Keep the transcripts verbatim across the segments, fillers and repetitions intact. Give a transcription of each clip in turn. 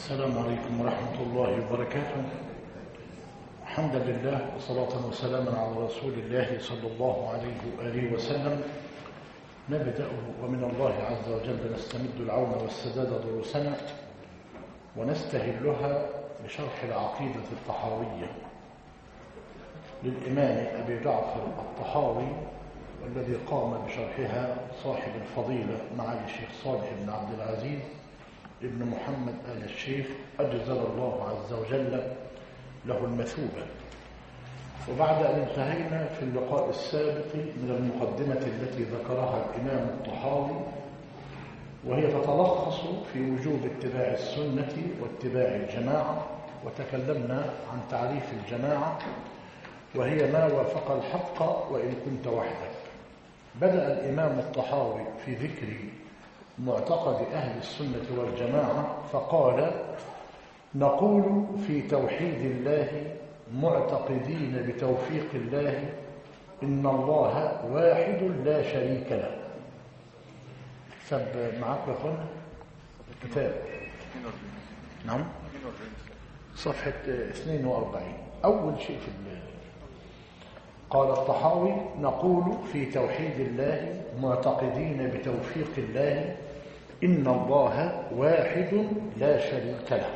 السلام عليكم ورحمة الله وبركاته. حمدا لله وصلاة وسلاما على رسول الله صلى الله عليه وآله وسلم. نبدأ ومن الله عز وجل نستمد العون والسداد دروسنا ونستهلها بشرح العقيدة الطحاوية للإمام أبي جعفر الطحاوي، والذي قام بشرحها صاحب الفضيلة معالي الشيخ صالح بن عبد العزيز ابن محمد آل الشيخ، أجزل الله عز وجل له المثوبة. وبعد أن انتهينا في اللقاء السابق من المقدمة التي ذكرها الإمام الطحاوي، وهي تتلخص في وجوب اتباع السنة واتباع الجماعة، وتكلمنا عن تعريف الجماعة وهي ما وافق الحق وإن كنت وحدك. بدأ الإمام الطحاوي في ذكر معتقد أهل السنة والجماعة فقال: نقول في توحيد الله معتقدين بتوفيق الله إن الله واحد لا شريك له. سب معك يا أخوانا الكتاب، نعم، صفحة اثنين وأربعين. أول شيء في الله قال الطحاوي: نقول في توحيد الله معتقدين بتوفيق الله إن الله واحد لا شريك له.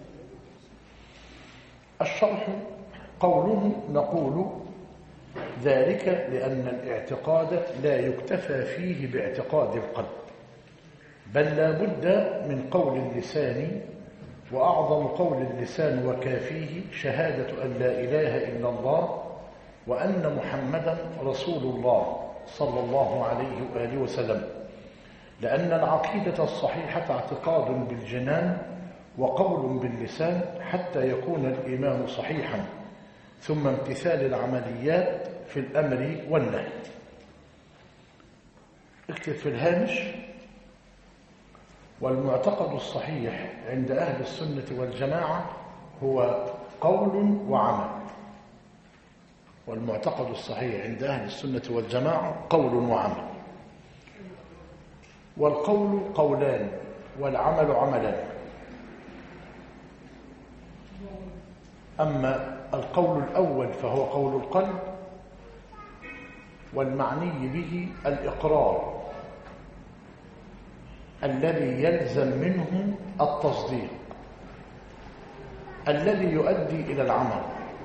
الشرح: قوله نقول ذلك لأن الاعتقاد لا يكتفى فيه باعتقاد القلب، بل لا بد من قول اللسان، وأعظم قول اللسان وكافيه شهادة أن لا إله إلا الله وأن محمدا رسول الله صلى الله عليه وآله وسلم، لأن العقيدة الصحيحة اعتقاد بالجنان وقول باللسان حتى يكون الإيمان صحيحا، ثم امتثال العمليات في الأمر والنهي. اكتب في الهامش: والمعتقد الصحيح عند أهل السنة والجماعة هو قول وعمل. والمعتقد الصحيح عند أهل السنة والجماعة قول وعمل، والقول قولان والعمل عملان. أما القول الأول فهو قول القلب، والمعني به الإقرار الذي يلزم منه التصديق الذي يؤدي إلى العمل.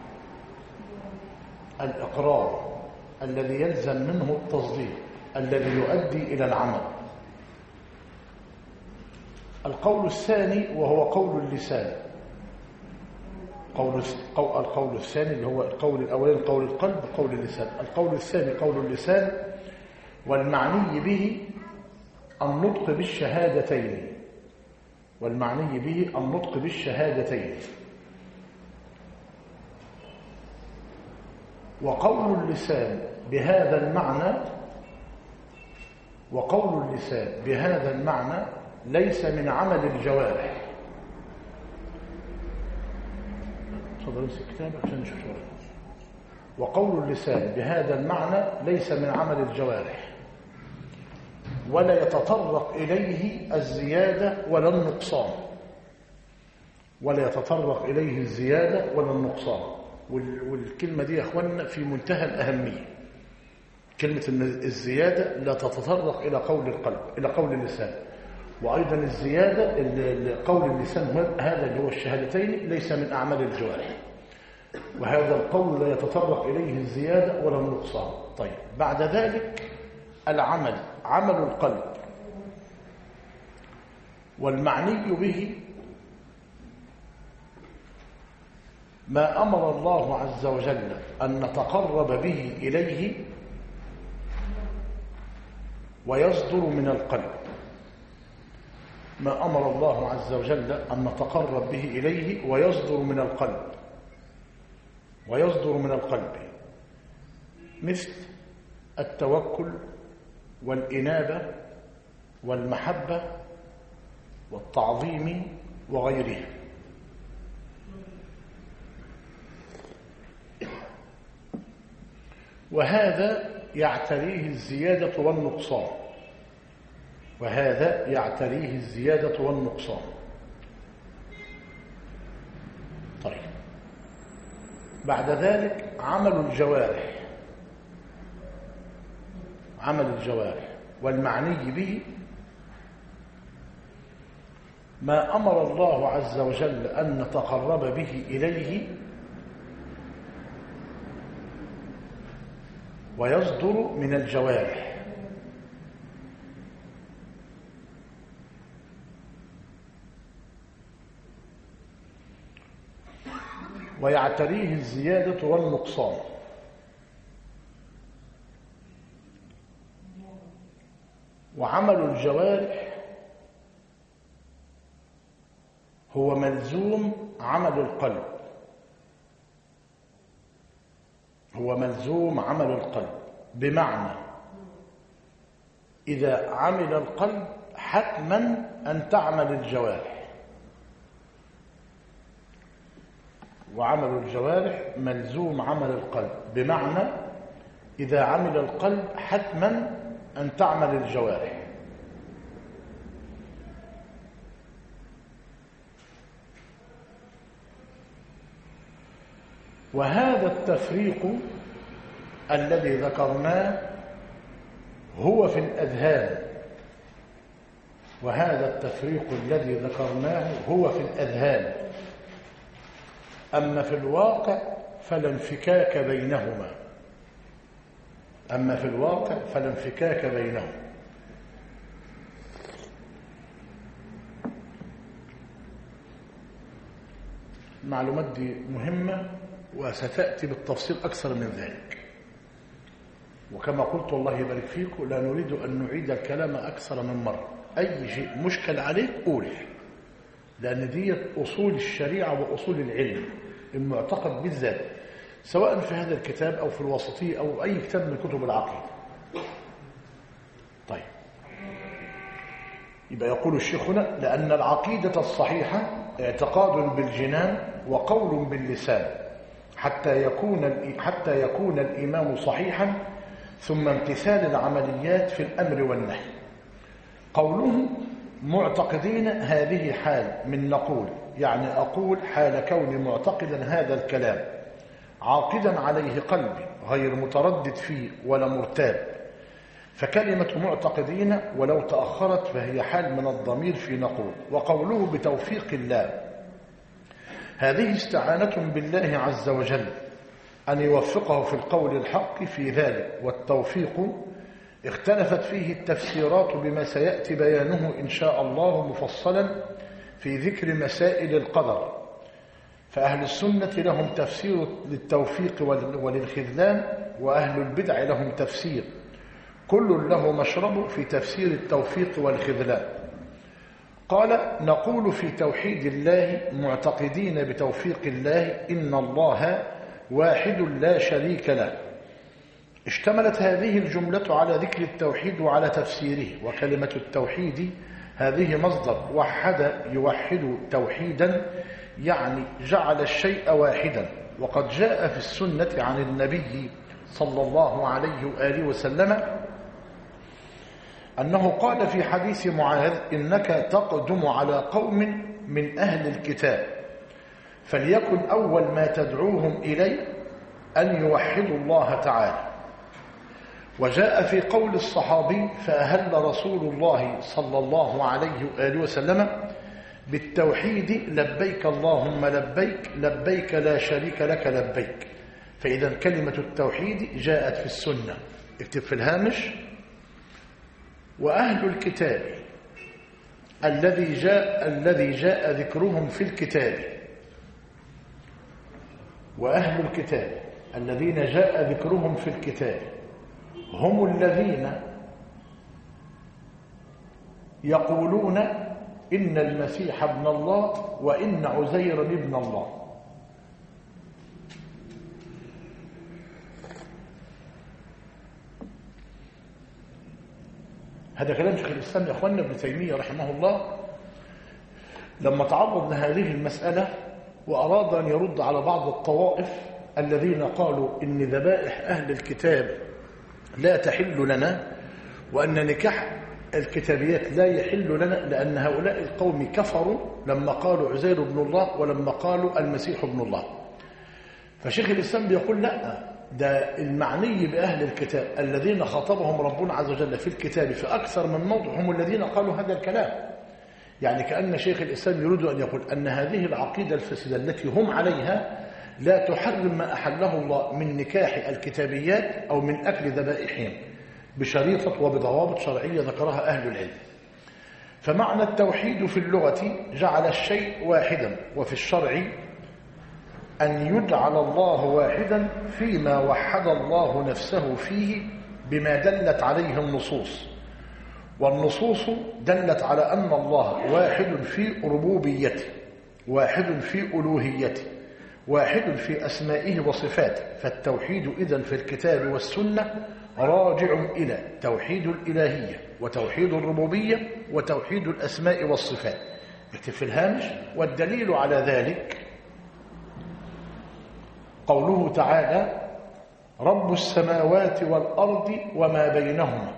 الإقرار الذي يلزم منه التصديق الذي يؤدي إلى العمل. القول الثاني وهو قول اللسان. قول القول الثاني اللي هو القول الأولين قول القلب، قول اللسان. القول الثاني قول اللسان، والمعني به النطق بالشهادتين والمعني به النطق بالشهادتين وقول اللسان بهذا المعنى وقول اللسان بهذا المعنى ليس من عمل الجوارح. تفضل امسك كتابك عشان نشوف شغلك. وقول اللسان بهذا المعنى ليس من عمل الجوارح، ولا يتطرق إليه الزيادة ولا النقصان ولا يتطرق إليه الزيادة ولا النقصان. والكلمة دي يا أخوانا في منتهى الأهمية. كلمة إن الزيادة لا تتطرق إلى قول القلب، إلى قول اللسان. وأيضا الزيادة قول اللسان هذا اللي هو الشهادتين ليس من أعمال الجوارح، وهذا القول لا يتطرق إليه الزيادة ولا النقصان. طيب، بعد ذلك العمل، عمل القلب، والمعني به ما أمر الله عز وجل أن نتقرب به إليه ويصدر من القلب. ما أمر الله عز وجل أن نتقرب به إليه ويصدر من القلب ويصدر من القلب مثل التوكل والإنابة والمحبة والتعظيم وغيرها. وهذا يعتريه الزيادة والنقصان وهذا يعتريه الزيادة والنقصان طيب، بعد ذلك عمل الجوارح. عمل الجوارح والمعني به ما أمر الله عز وجل أن نتقرب به إليه ويصدر من الجوارح، ويعتريه الزيادة والنقصان. وعمل الجوارح هو ملزوم عمل القلب، هو ملزوم عمل القلب، بمعنى إذا عمل القلب حتما أن تعمل الجوارح. وعمل الجوارح ملزوم عمل القلب، بمعنى إذا عمل القلب حتما أن تعمل الجوارح. وهذا التفريق الذي ذكرناه هو في الأذهان، وهذا التفريق الذي ذكرناه هو في الأذهان، أما في الواقع فلا انفكاك بينهما، أما في الواقع فلا انفكاك بينهما. المعلومات دي مهمة وستأتي بالتفصيل أكثر من ذلك، وكما قلت الله يبارك فيكم لا نريد أن نعيد الكلام أكثر من مرة. أي شيء مشكل عليك قول، لأن دي أصول الشريعة وأصول العلم المعتقد بالذات، سواء في هذا الكتاب أو في الوسطية أو أي كتاب من كتب العقيدة. طيب، يبقى يقول الشيخ هنا: لأن العقيدة الصحيحة اعتقاد بالجنان وقول باللسان حتى يكون حتى يكون الإيمان صحيحا، ثم امتثال العمليات في الأمر والنهي. قوله معتقدين هذه حال من نقول، يعني أقول حال كوني معتقدا هذا الكلام عاقدا عليه قلبي غير متردد فيه ولا مرتاب. فكلمة معتقدين ولو تأخرت فهي حال من الضمير في نقول. وقوله بتوفيق الله، هذه استعانة بالله عز وجل أن يوفقه في القول الحق في ذلك. والتوفيق اختلفت فيه التفسيرات بما سيأتي بيانه إن شاء الله مفصلا في ذكر مسائل القدر. فأهل السنة لهم تفسير للتوفيق وللخذلان، وأهل البدع لهم تفسير، كل له مشرب في تفسير التوفيق والخذلان. قال: نقول في توحيد الله معتقدين بتوفيق الله إن الله واحد لا شريك له. اشتملت هذه الجملة على ذكر التوحيد وعلى تفسيره. وكلمة التوحيد هذه مصدر وحد يوحد توحيدا، يعني جعل الشيء واحدا. وقد جاء في السنة عن النبي صلى الله عليه وآله وسلم أنه قال في حديث معاذ: إنك تقدم على قوم من أهل الكتاب، فليكن أول ما تدعوهم إليه أن يوحدوا الله تعالى. وجاء في قول الصحابي: فأهل رسول الله صلى الله عليه وآله وسلم بالتوحيد لبيك اللهم لبيك لبيك لا شريك لك لبيك. فإذا كلمة التوحيد جاءت في السنة. اكتب في الهامش: وأهل الكتاب الذي جاء الذي جاء ذكرهم في الكتاب. وأهل الكتاب الذين جاء ذكرهم في الكتاب هم الذين يقولون إن المسيح ابن الله وإن عزير ابن الله. هذا كلام شيخ الإسلام يا أخوانا ابن تيمية رحمه الله لما تعرض لهذه المسألة وأراد أن يرد على بعض الطوائف الذين قالوا إن ذبائح أهل الكتاب لا تحل لنا، وأن نكاح الكتابيات لا يحل لنا، لأن هؤلاء القوم كفروا لما قالوا عزير بن الله ولما قالوا المسيح ابن الله. فشيخ الإسلام بيقول لا، ده المعني بأهل الكتاب الذين خاطبهم ربنا عز وجل في الكتاب في أكثر من موضع هم الذين قالوا هذا الكلام. يعني كأن شيخ الإسلام يريد أن يقول أن هذه العقيدة الفاسدة التي هم عليها لا تحرم ما أحله الله من نكاح الكتابيات أو من أكل ذبائحهم بشريطة وبضوابط شرعية ذكرها أهل العلم. فمعنى التوحيد في اللغة جعل الشيء واحدا، وفي الشرع أن يجعل الله واحدا فيما وحد الله نفسه فيه بما دلت عليه النصوص، والنصوص دلت على أن الله واحد في ربوبيته، واحد في ألوهيته، واحد في أسمائه وصفاته. فالتوحيد إذن في الكتاب والسنة راجع إلى توحيد الإلهية وتوحيد الربوبية وتوحيد الأسماء والصفات. اكتب في الهامش: والدليل على ذلك قوله تعالى: رب السماوات والأرض وما بينهما.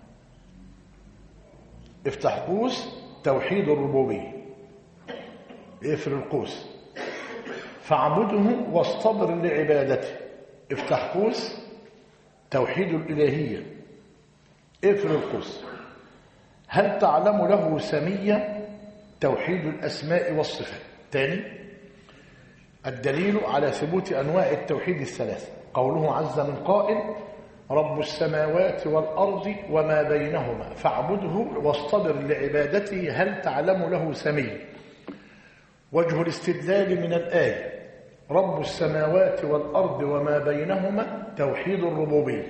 افتح قوس توحيد الربوبية، اقفل القوس. فاعبده واصطبر لعبادته، افتح قوس توحيد الإلهية، اقفل القوس. هل تعلم له سمية؟ توحيد الأسماء والصفات. تاني، الدليل على ثبوت أنواع التوحيد الثلاثة قوله عز من قائل: رب السماوات والأرض وما بينهما فاعبده واصطبر لعبادته هل تعلم له سمية. وجه الاستدلال من الآية: رب السماوات والأرض وما بينهما توحيد الربوبية،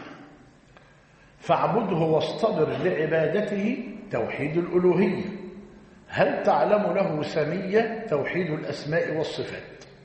فاعبده واصطبر لعبادته توحيد الألوهية، هل تعلم له سمية توحيد الأسماء والصفات.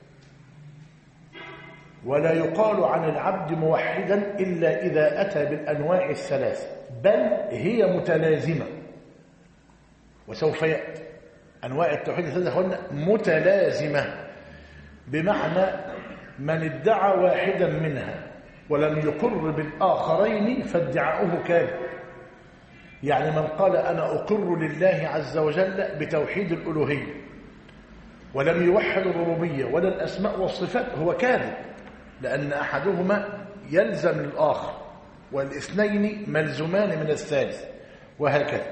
ولا يقال عن العبد موحدا إلا إذا أتى بالأنواع الثلاثة، بل هي متلازمة. وسوف يأتي أنواع التوحيد الثلاثة متلازمة، بمعنى من ادعى واحدا منها ولم يقر بالآخرين فادعاؤه كاذب. يعني من قال أنا أقر لله عز وجل بتوحيد الألوهية ولم يوحد الربوبية ولا الأسماء والصفات هو كاذب، لأن أحدهما يلزم الآخر والاثنين ملزمان من الثالث، وهكذا.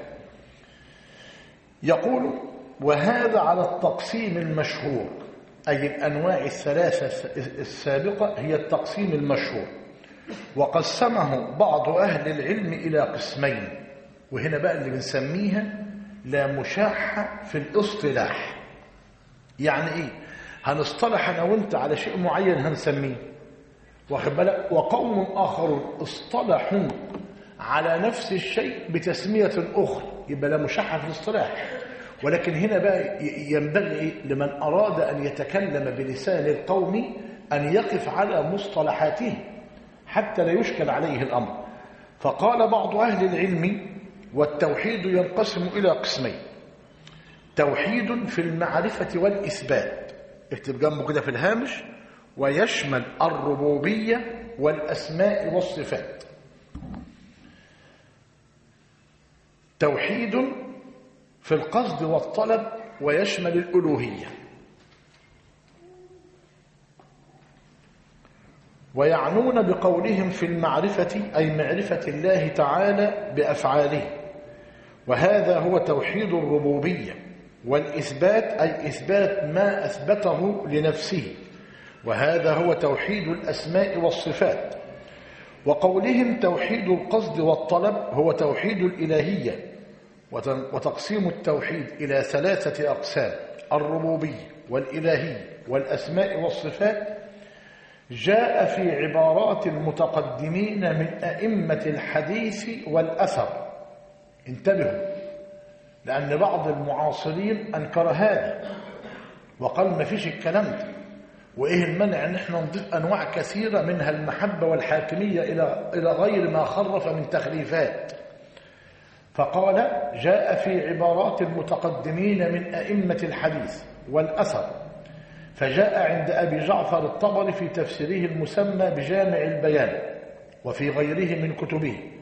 يقول: وهذا على التقسيم المشهور، أي الأنواع الثلاثة السابقة هي التقسيم المشهور. وقسمه بعض أهل العلم إلى قسمين، وهنا بقى اللي بنسميها لا مشاحة في الاصطلاح. يعني إيه؟ هنصطلح أنا وإنت على شيء معين هنسميه، واخد بالك، وقوم آخرون اصطلحوا على نفس الشيء بتسمية أخرى، يبقى لا مشاحة في الاصطلاح. ولكن هنا بقى ينبغي لمن أراد أن يتكلم بلسان القوم أن يقف على مصطلحاته حتى لا يشكل عليه الأمر. فقال بعض أهل العلم: والتوحيد ينقسم إلى قسمين: توحيد في المعرفة والإثبات، اكتب جنبه كده في الهامش، ويشمل الربوبية والأسماء والصفات. توحيد في القصد والطلب ويشمل الألوهية. ويعنون بقولهم في المعرفة أي معرفة الله تعالى بأفعاله، وهذا هو توحيد الربوبية. والإثبات أي إثبات ما أثبته لنفسه، وهذا هو توحيد الأسماء والصفات. وقولهم توحيد القصد والطلب هو توحيد الإلهية. وتقسيم التوحيد إلى ثلاثة أقسام: الربوبية والإلهية والأسماء والصفات، جاء في عبارات المتقدمين من أئمة الحديث والأثر. انتبهوا، لأن بعض المعاصرين أنكر هذا وقال ما فيش الكلام ده، وإيه المنع أن احنا نضيف أنواع كثيرة منها المحبة والحاكمية إلى إلى غير ما خرف من تخريفات. فقال: جاء في عبارات المتقدمين من أئمة الحديث والأثر، فجاء عند أبي جعفر الطبري في تفسيره المسمى بجامع البيان وفي غيره من كتبه.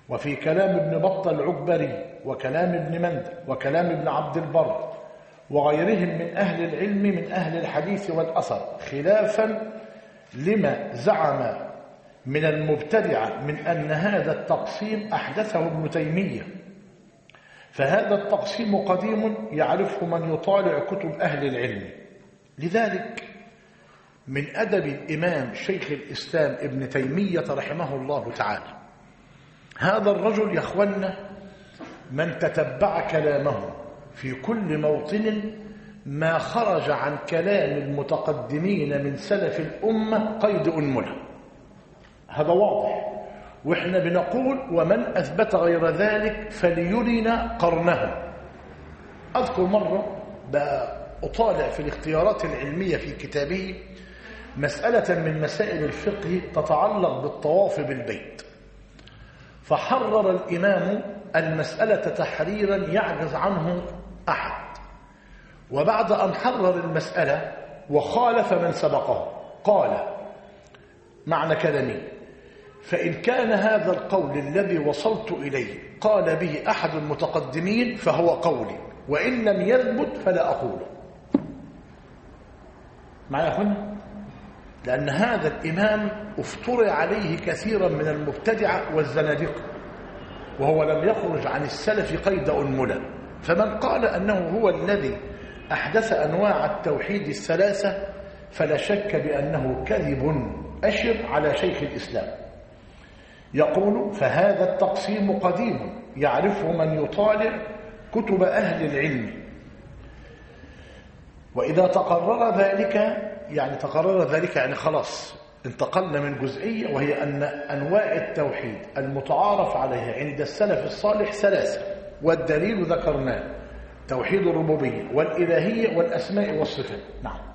وفي كلام ابن بطة العكبري وكلام ابن مندى وكلام ابن عبد البر وغيرهم من أهل العلم من أهل الحديث والأثر خلافا لما زعم من المبتدعة من أن هذا التقسيم أحدثه ابن تيمية، فهذا التقسيم قديم يعرفه من يطالع كتب أهل العلم. لذلك من أدب الإمام شيخ الإسلام ابن تيمية رحمه الله تعالى، هذا الرجل يا أخوانا من تتبع كلامه في كل موطن ما خرج عن كلام المتقدمين من سلف الأمة قيد أنملة، هذا واضح. وإحنا بنقول ومن أثبت غير ذلك فليرنا قرنه. أذكر مرة بأطالع في الاختيارات العلمية في كتابه مسألة من مسائل الفقه تتعلق بالطواف بالبيت، فحرر الإمام المسألة تحريرا يعجز عنه أحد، وبعد أن حرر المسألة وخالف من سبقه قال معنى كلامي: فإن كان هذا القول الذي وصلت إليه قال به أحد المتقدمين فهو قولي، وإن لم يثبت فلا أقوله. معي يا أخوانا؟ لأن هذا الإمام افترع عليه كثيرا من المبتدعة والزنادقة، وهو لم يخرج عن السلف قيد أنملة. فمن قال أنه هو الذي أحدث أنواع التوحيد الثلاثة فلا شك بأنه كذب أشر على شيخ الإسلام. يقول: فهذا التقسيم قديم يعرفه من يطالع كتب أهل العلم، وإذا تقرر ذلك يعني تقرر ذلك يعني خلاص انتقلنا من جزئية، وهي أن أنواع التوحيد المتعارف عليها عند السلف الصالح ثلاثة، والدليل ذكرناه: توحيد الربوبية والإلهية والأسماء والصفات. نعم.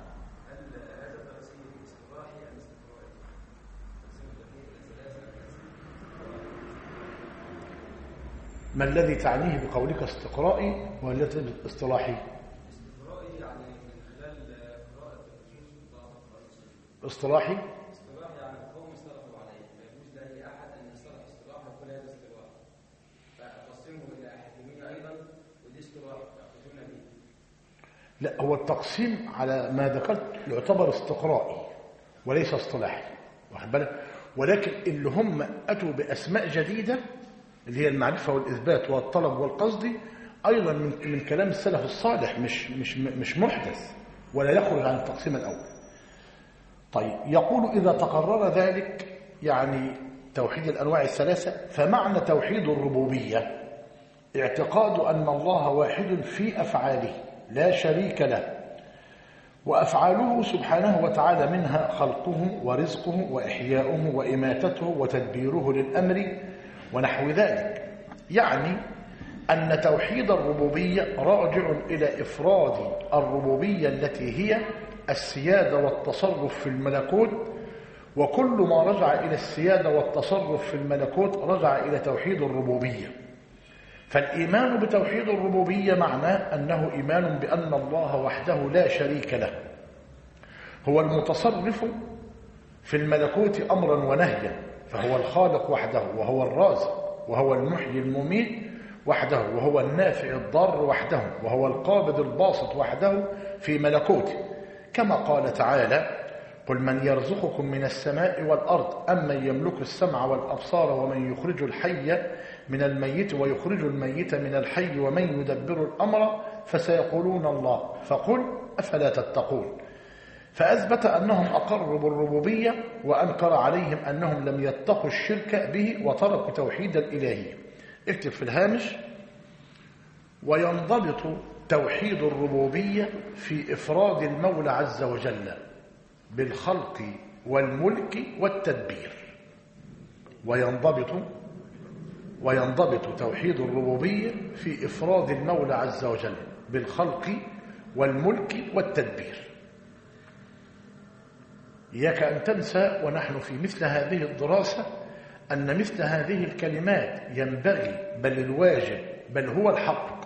ما الذي تعنيه بقولك استقرائي والذي اصطلاحي؟ استقرائي يعني من خلال قراءة التوحيد. اصطلاحي؟ اصطلاحي يعني القوم استلحوا عليه، ما يجوز لأي أحد أن يصطلح اصطلاح ويقول هذا اصطلاح، فأقسمه إلى حكمية أيضا، ودي اصطلاح تأخذون به. لا، هو التقسيم على ما ذكرت يعتبر استقرائي وليس اصطلاحي، واخد بالك؟ ولكن اللي هم أتوا بأسماء جديدة اللي هي المعرفة والإثبات والطلب والقصد أيضا من من كلام السلف الصالح، مش مش مش محدث ولا يخرج عن التقسيم الأول. طيب، يقول: إذا تقرر ذلك يعني توحيد الأنواع الثلاثة، فمعنى توحيد الربوبية اعتقاد أن الله واحد في أفعاله لا شريك له، وأفعاله سبحانه وتعالى منها خلقه ورزقه وإحياؤه وإماتته وتدبيره للأمر ونحو ذلك. يعني أن توحيد الربوبية راجع إلى إفراد الربوبية التي هي السيادة والتصرف في الملكوت، وكل ما رجع إلى السيادة والتصرف في الملكوت رجع إلى توحيد الربوبية. فالإيمان بتوحيد الربوبية معناه أنه إيمان بأن الله وحده لا شريك له هو المتصرف في الملكوت أمرا ونهيا، فهو الخالق وحده، وهو الرازق، وهو المحيي المميت وحده، وهو النافع الضار وحده، وهو القابض الباسط وحده في ملكوته، كما قال تعالى: قل من يرزقكم من السماء والأرض أمن يملك السمع والأبصار ومن يخرج الحي من الميت ويخرج الميت من الحي ومن يدبر الأمر فسيقولون الله فقل أفلا تتقون. فأثبت أنهم أقروا بالربوبية، وأنكر عليهم أنهم لم يتقوا الشرك به وتركوا توحيد الإلهية. اكتب في الهامش: وينضبط توحيد الربوبية في إفراد المولى عز وجل بالخلق والملك والتدبير. وينضبط وينضبط توحيد الربوبية في إفراد المولى عز وجل بالخلق والملك والتدبير. إياك أن تنسى ونحن في مثل هذه الدراسة أن مثل هذه الكلمات ينبغي بل الواجب بل هو الحق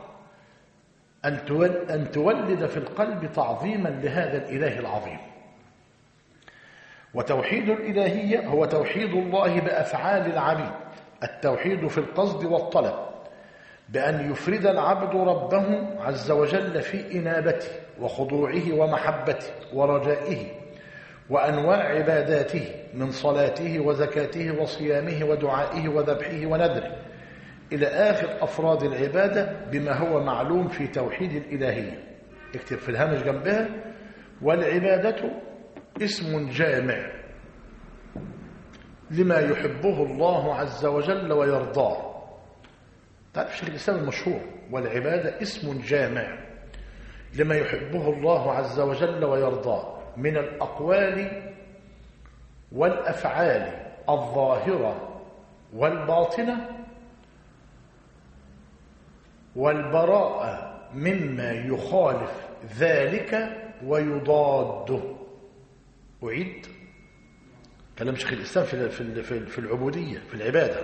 أن تولد في القلب تعظيما لهذا الإله العظيم. وتوحيد الإلهية هو توحيد الله بأفعال العبيد التوحيد في القصد والطلب بأن يفرد العبد ربه عز وجل في إنابته وخضوعه ومحبته ورجائه وأنواع عباداته من صلاته وزكاته وصيامه ودعائه وذبحه ونذره إلى آخر أفراد العبادة بما هو معلوم في توحيد الإلهية. اكتب في الهامش جنبها: والعبادة اسم جامع لما يحبه الله عز وجل ويرضاه. تعرف شيخ الإسلام المشهور: والعبادة اسم جامع لما يحبه الله عز وجل ويرضاه من الأقوال والأفعال الظاهرة والباطنة والبراءة مما يخالف ذلك ويضاده. أعيد كلام شيخ الإسلام في في العبودية في العبادة: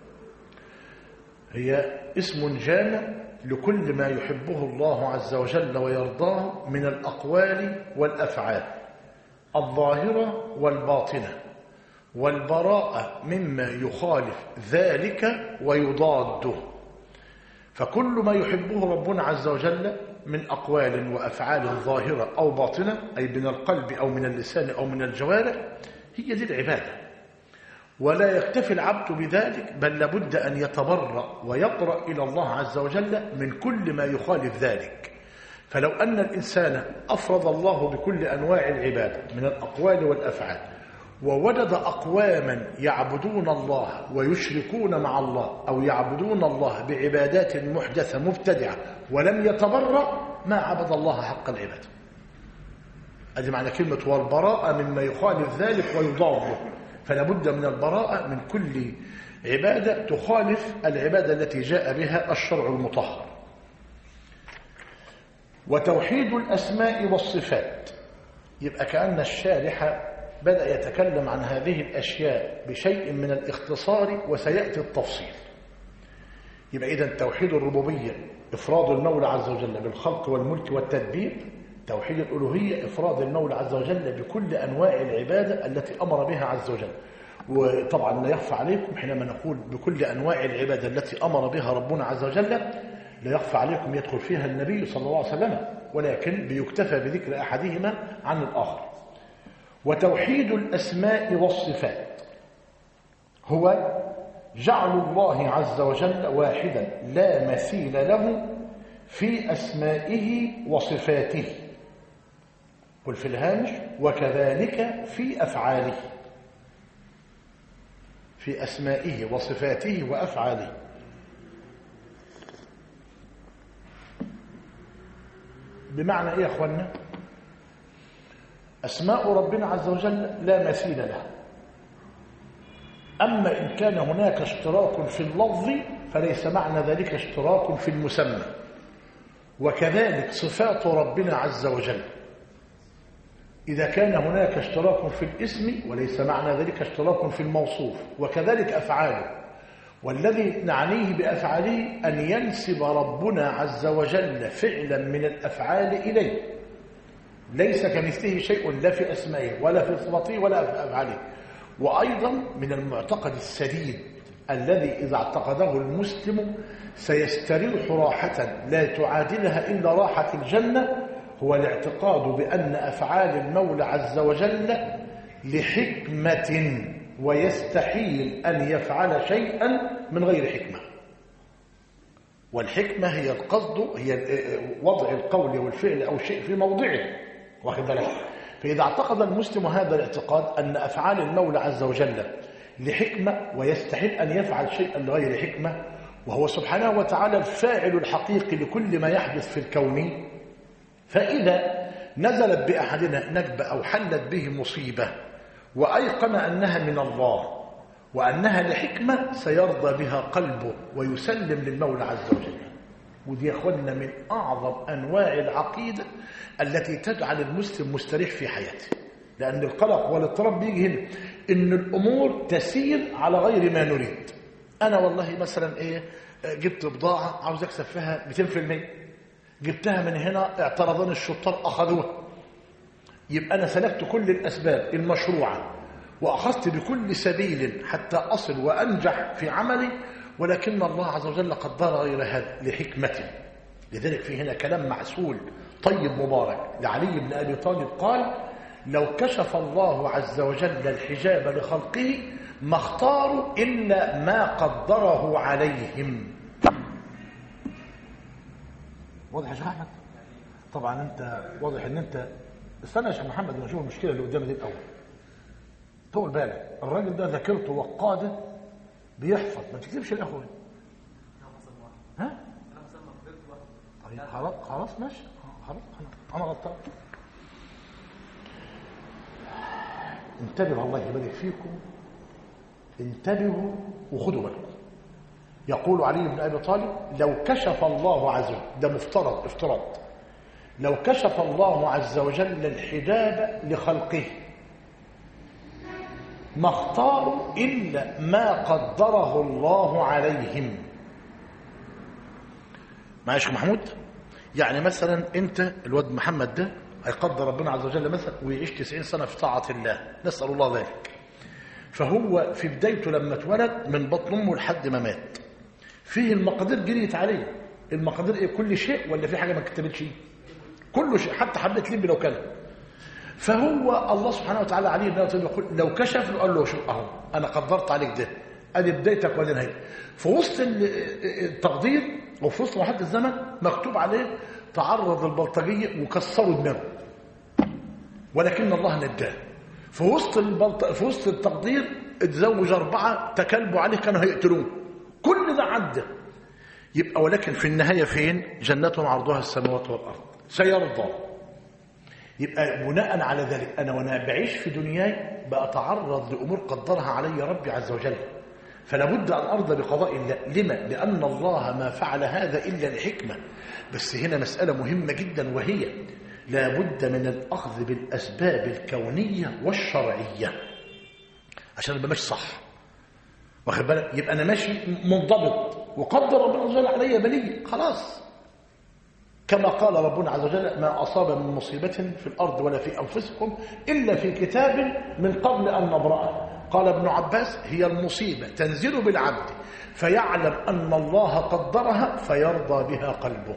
هي اسم جامع لكل ما يحبه الله عز وجل ويرضاه من الأقوال والأفعال الظاهرة والباطنة والبراءة مما يخالف ذلك ويضاده. فكل ما يحبه ربنا عز وجل من أقوال وأفعال ظاهرة أو باطنة، أي من القلب أو من اللسان أو من الجوارح، هي دي العبادة. ولا يكتفي العبد بذلك، بل لابد أن يتبرأ ويقرأ إلى الله عز وجل من كل ما يخالف ذلك. فلو أن الإنسان أفرض الله بكل أنواع العبادة من الأقوال والأفعال ووجد أقواما يعبدون الله ويشركون مع الله أو يعبدون الله بعبادات محدثة مبتدعة ولم يتبرأ، ما عبد الله حق العبادة. هذه معنى كلمة والبراءة مما يخالف ذلك ويضاده. فلا بد من البراءة من كل عبادة تخالف العبادة التي جاء بها الشرع المطهر. وتوحيد الأسماء والصفات، يبقى كأن الشارح بدأ يتكلم عن هذه الأشياء بشيء من الاختصار وسيأتي التفصيل. يبقى إذن توحيد الربوبية إفراد المولى عز وجل بالخلق والملك والتدبير. توحيد الألوهية إفراد المولى عز وجل بكل أنواع العبادة التي أمر بها عز وجل. وطبعا لا يخفى عليكم حينما نقول بكل أنواع العبادة التي أمر بها ربنا عز وجل، لا يخفى عليكم يدخل فيها النبي صلى الله عليه وسلم، ولكن بيكتفى بذكر أحدهما عن الآخر. وتوحيد الأسماء والصفات هو جعل الله عز وجل واحدا لا مثيل له في أسمائه وصفاته. قل في الهامش: وكذلك في أفعاله، في أسمائه وصفاته وأفعاله. بمعنى إيه يا أخوانا؟ أسماء ربنا عز وجل لا مثيل لها، أما إن كان هناك اشتراك في اللفظ فليس معنى ذلك اشتراك في المسمى. وكذلك صفات ربنا عز وجل إذا كان هناك اشتراك في الاسم وليس معنى ذلك اشتراك في الموصوف. وكذلك أفعاله، والذي نعنيه بأفعاله أن ينسب ربنا عز وجل فعلا من الأفعال إليه، ليس كمثله شيء لا في أسمائه ولا في صفاته ولا في أفعاله. وأيضا من المعتقد السديد الذي إذا اعتقده المسلم سيستريح راحة لا تعادلها إلا راحة الجنة، هو الاعتقاد بأن أفعال المولى عز وجل لحكمة، ويستحيل أن يفعل شيئا من غير حكمة. والحكمة هي القصد، هي وضع القول والفعل أو شيء في موضعه، واخد بالك؟ فإذا اعتقد المسلم هذا الاعتقاد أن أفعال المولى عز وجل لحكمة ويستحيل أن يفعل شيئا لغير حكمة، وهو سبحانه وتعالى الفاعل الحقيقي لكل ما يحدث في الكون، فإذا نزلت بأحدنا نكبة أو حلت به مصيبة وأيقن أنها من الله وأنها لحكمة، سيرضى بها قلبه ويسلم للمولى عز وجل. ودي يا أخوانا من أعظم أنواع العقيدة التي تجعل المسلم مستريح في حياته، لأن القلق والاضطراب بيجي هنا إن الأمور تسير على غير ما نريد. أنا والله مثلا إيه، جبت بضاعة عاوز أكسب فيها مئتين في المئة، جبتها من هنا اعترضني الشطار أخذوها، يبقى أنا سلكت كل الأسباب المشروعة وأخذت بكل سبيل حتى أصل وأنجح في عملي، ولكن الله عز وجل قدر غير هذا لحكمة. لذلك في هنا كلام معسول طيب مبارك لعلي بن أبي طالب قال: لو كشف الله عز وجل الحجاب لخلقه ما اختاروا إلا ما قدره عليهم. واضح يا شيخ أحمد؟ طبعا أنت واضح أن أنت استنى يا شيخ محمد ونشوف المشكلة اللي قدامي دي الأول. طول بالك الراجل ده ذاكرته وقاده بيحفظ، ما تكتبش يا اخوي. ها؟ طيب خلاص خلاص ماشي خلاص انا غلطان. انتبهوا الله يبارك فيكم، انتبهوا وخدوا بالكم. يقول علي بن ابي طالب: لو كشف الله عز وجل، ده مفترض افتراض، لو كشف الله عز وجل الحجاب لخلقه ما اختاروا إلا ما قدره الله عليهم. معايا يا شيخ محمود؟ يعني مثلا انت الواد محمد ده هيقدر ربنا عز وجل مثلا ويعيش تسعين سنة في طاعة الله، نسأل الله ذلك. فهو في بدايته لما اتولد من بطن امه لحد ما مات فيه المقادير جريت عليه. المقادير ايه؟ كل شيء ولا في حاجة ما كتبتش؟ كل شيء، حتى حبة لب لو كان. فهو الله سبحانه وتعالى عليه يقول لو كشف له قال له: شوف اهو انا قدرت عليك ده، ادي بدايتك وادي نهايتك. في وسط التقدير وفي وسط مرحله الزمن مكتوب عليه تعرض للبلطجيه وكسروا دماغه، ولكن الله نجاه. في وسط البلط... في وسط التقدير اتزوج اربعه تكلبوا عليه كانوا هيقتلوه، كل ده عدى. يبقى ولكن في النهايه فين؟ جنة عرضها السماوات والارض سيرضى. يبقى بناء على ذلك أنا وأنا بعيش في دنياي بأتعرض لأمور قدرها علي ربي عز وجل، فلا بد أن أرضى بقضاء الله. لما؟ لأن الله ما فعل هذا إلا لحكمة. بس هنا مسألة مهمة جدا، وهي لا بد من الأخذ بالأسباب الكونية والشرعية عشان ما ماشي صح. واخد بالك؟ يبقى أنا ماشي منضبط وقدر ربنا عز وجل علي بلية، خلاص. كما قال ربنا عز وجل: ما أصاب من مصيبة في الأرض ولا في أنفسكم إلا في كتاب من قبل أن نبرأها. قال ابن عباس: هي المصيبة تنزل بالعبد فيعلم أن الله قدرها فيرضى بها قلبه.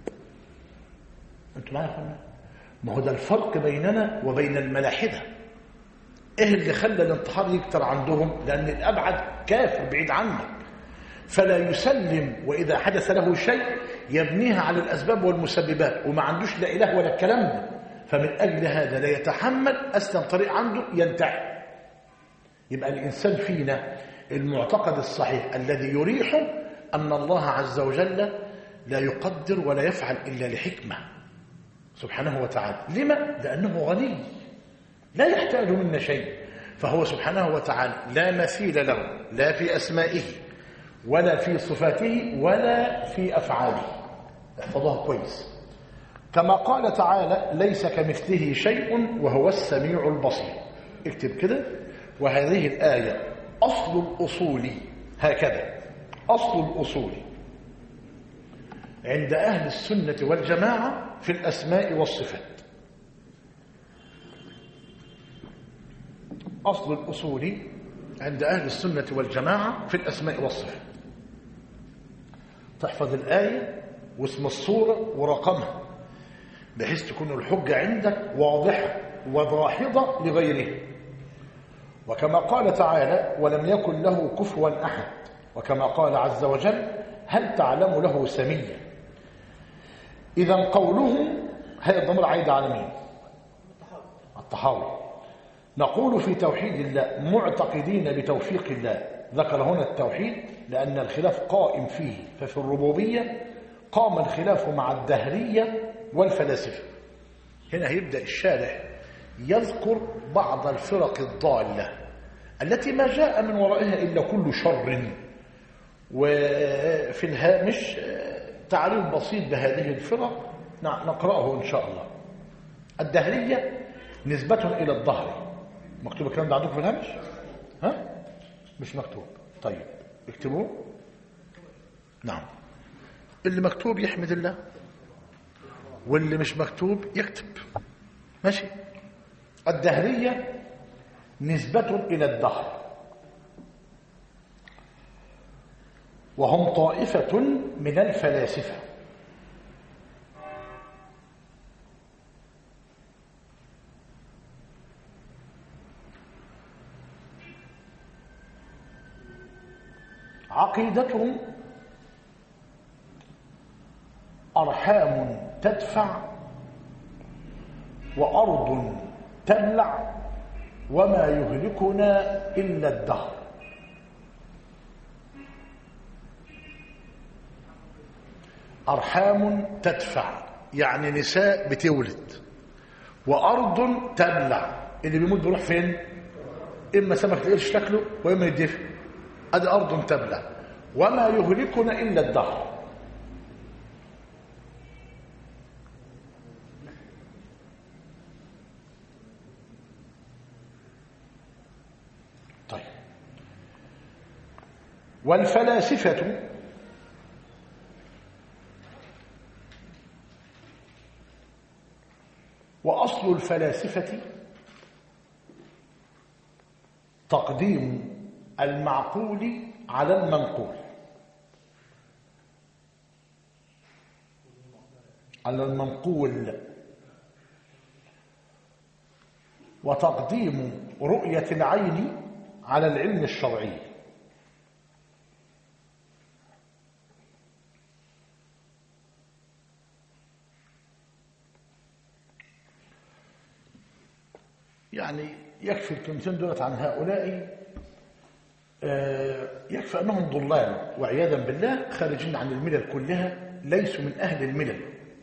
أنتم معايا يا أخوانا؟ ما هو ده الفرق بيننا وبين الملاحدة. إيه اللي خلى الانتحار يكتر عندهم؟ لأن الأبعد كافر بعيد عنك، فلا يسلم، وإذا حدث له شيء يبنيها على الأسباب والمسببات، وما عندوش لا إله ولا الكلام ده. فمن أجل هذا لا يتحمل أسلم طريق عنده ينتهي. يبقى الإنسان فينا المعتقد الصحيح الذي يريحه أن الله عز وجل لا يقدر ولا يفعل إلا لحكمة سبحانه وتعالى. لما؟ لأنه غني لا يحتاج منا شيء، فهو سبحانه وتعالى لا مثيل له لا في أسمائه ولا في صفاته ولا في أفعاله. احفظوها كويس. كما قال تعالى: ليس كمثله شيء وهو السميع البصير. اكتب كده: وهذه الآية أصل الأصول، هكذا أصل الأصول عند أهل السنة والجماعة في الأسماء والصفات. أصل الأصول عند أهل السنة والجماعة في الأسماء والصفات. تحفظ الآية واسم الصورة ورقمها بحيث تكون الحجة عندك واضحة وضاحضة لغيره. وكما قال تعالى: ولم يكن له كفوا أحد. وكما قال عز وجل: هل تعلم له سميا. إذا قوله هذا الضمير عايد على مين؟ التحاور. نقول في توحيد الله معتقدين بتوفيق الله. ذكر هنا التوحيد لأن الخلاف قائم فيه، ففي الربوبية قام الخلاف مع الدهرية والفلاسفة. هنا هيبدأ الشارح يذكر بعض الفرق الضالة التي ما جاء من ورائها إلا كل شر. وفي الهامش تعريف بسيط بهذه الفرق نقرأه إن شاء الله. الدهرية نسبة إلى الظهر. مكتوب الكلام ده عندكم في الهامش؟ ها؟ مش مكتوب. طيب اكتبوه. نعم، اللي مكتوب يحمد الله واللي مش مكتوب يكتب. ماشي. الدهرية نسبة إلى الدهر، وهم طائفة من الفلاسفة. عقيدتهم أرحام تدفع وأرض تبلع وما يهلكنا إلا الدهر. أرحام تدفع يعني نساء بتولد، وأرض تبلع اللي بيموت بيروح فين؟ إما سمك القرش تاكله وإما يدفن. أدي أرض تبلع وما يهلكنا إلا الدهر. طيب، والفلاسفة وأصل الفلاسفة تقديم المعقول على المنقول، على المنقول، وتقديم رؤية العين على العلم الشرعي. يعني يكفي الكلمتين دولت عن هؤلاء، يكفي أنهم ضلال وعياذا بالله خارجين عن الملل كلها، ليسوا من أهل الملل.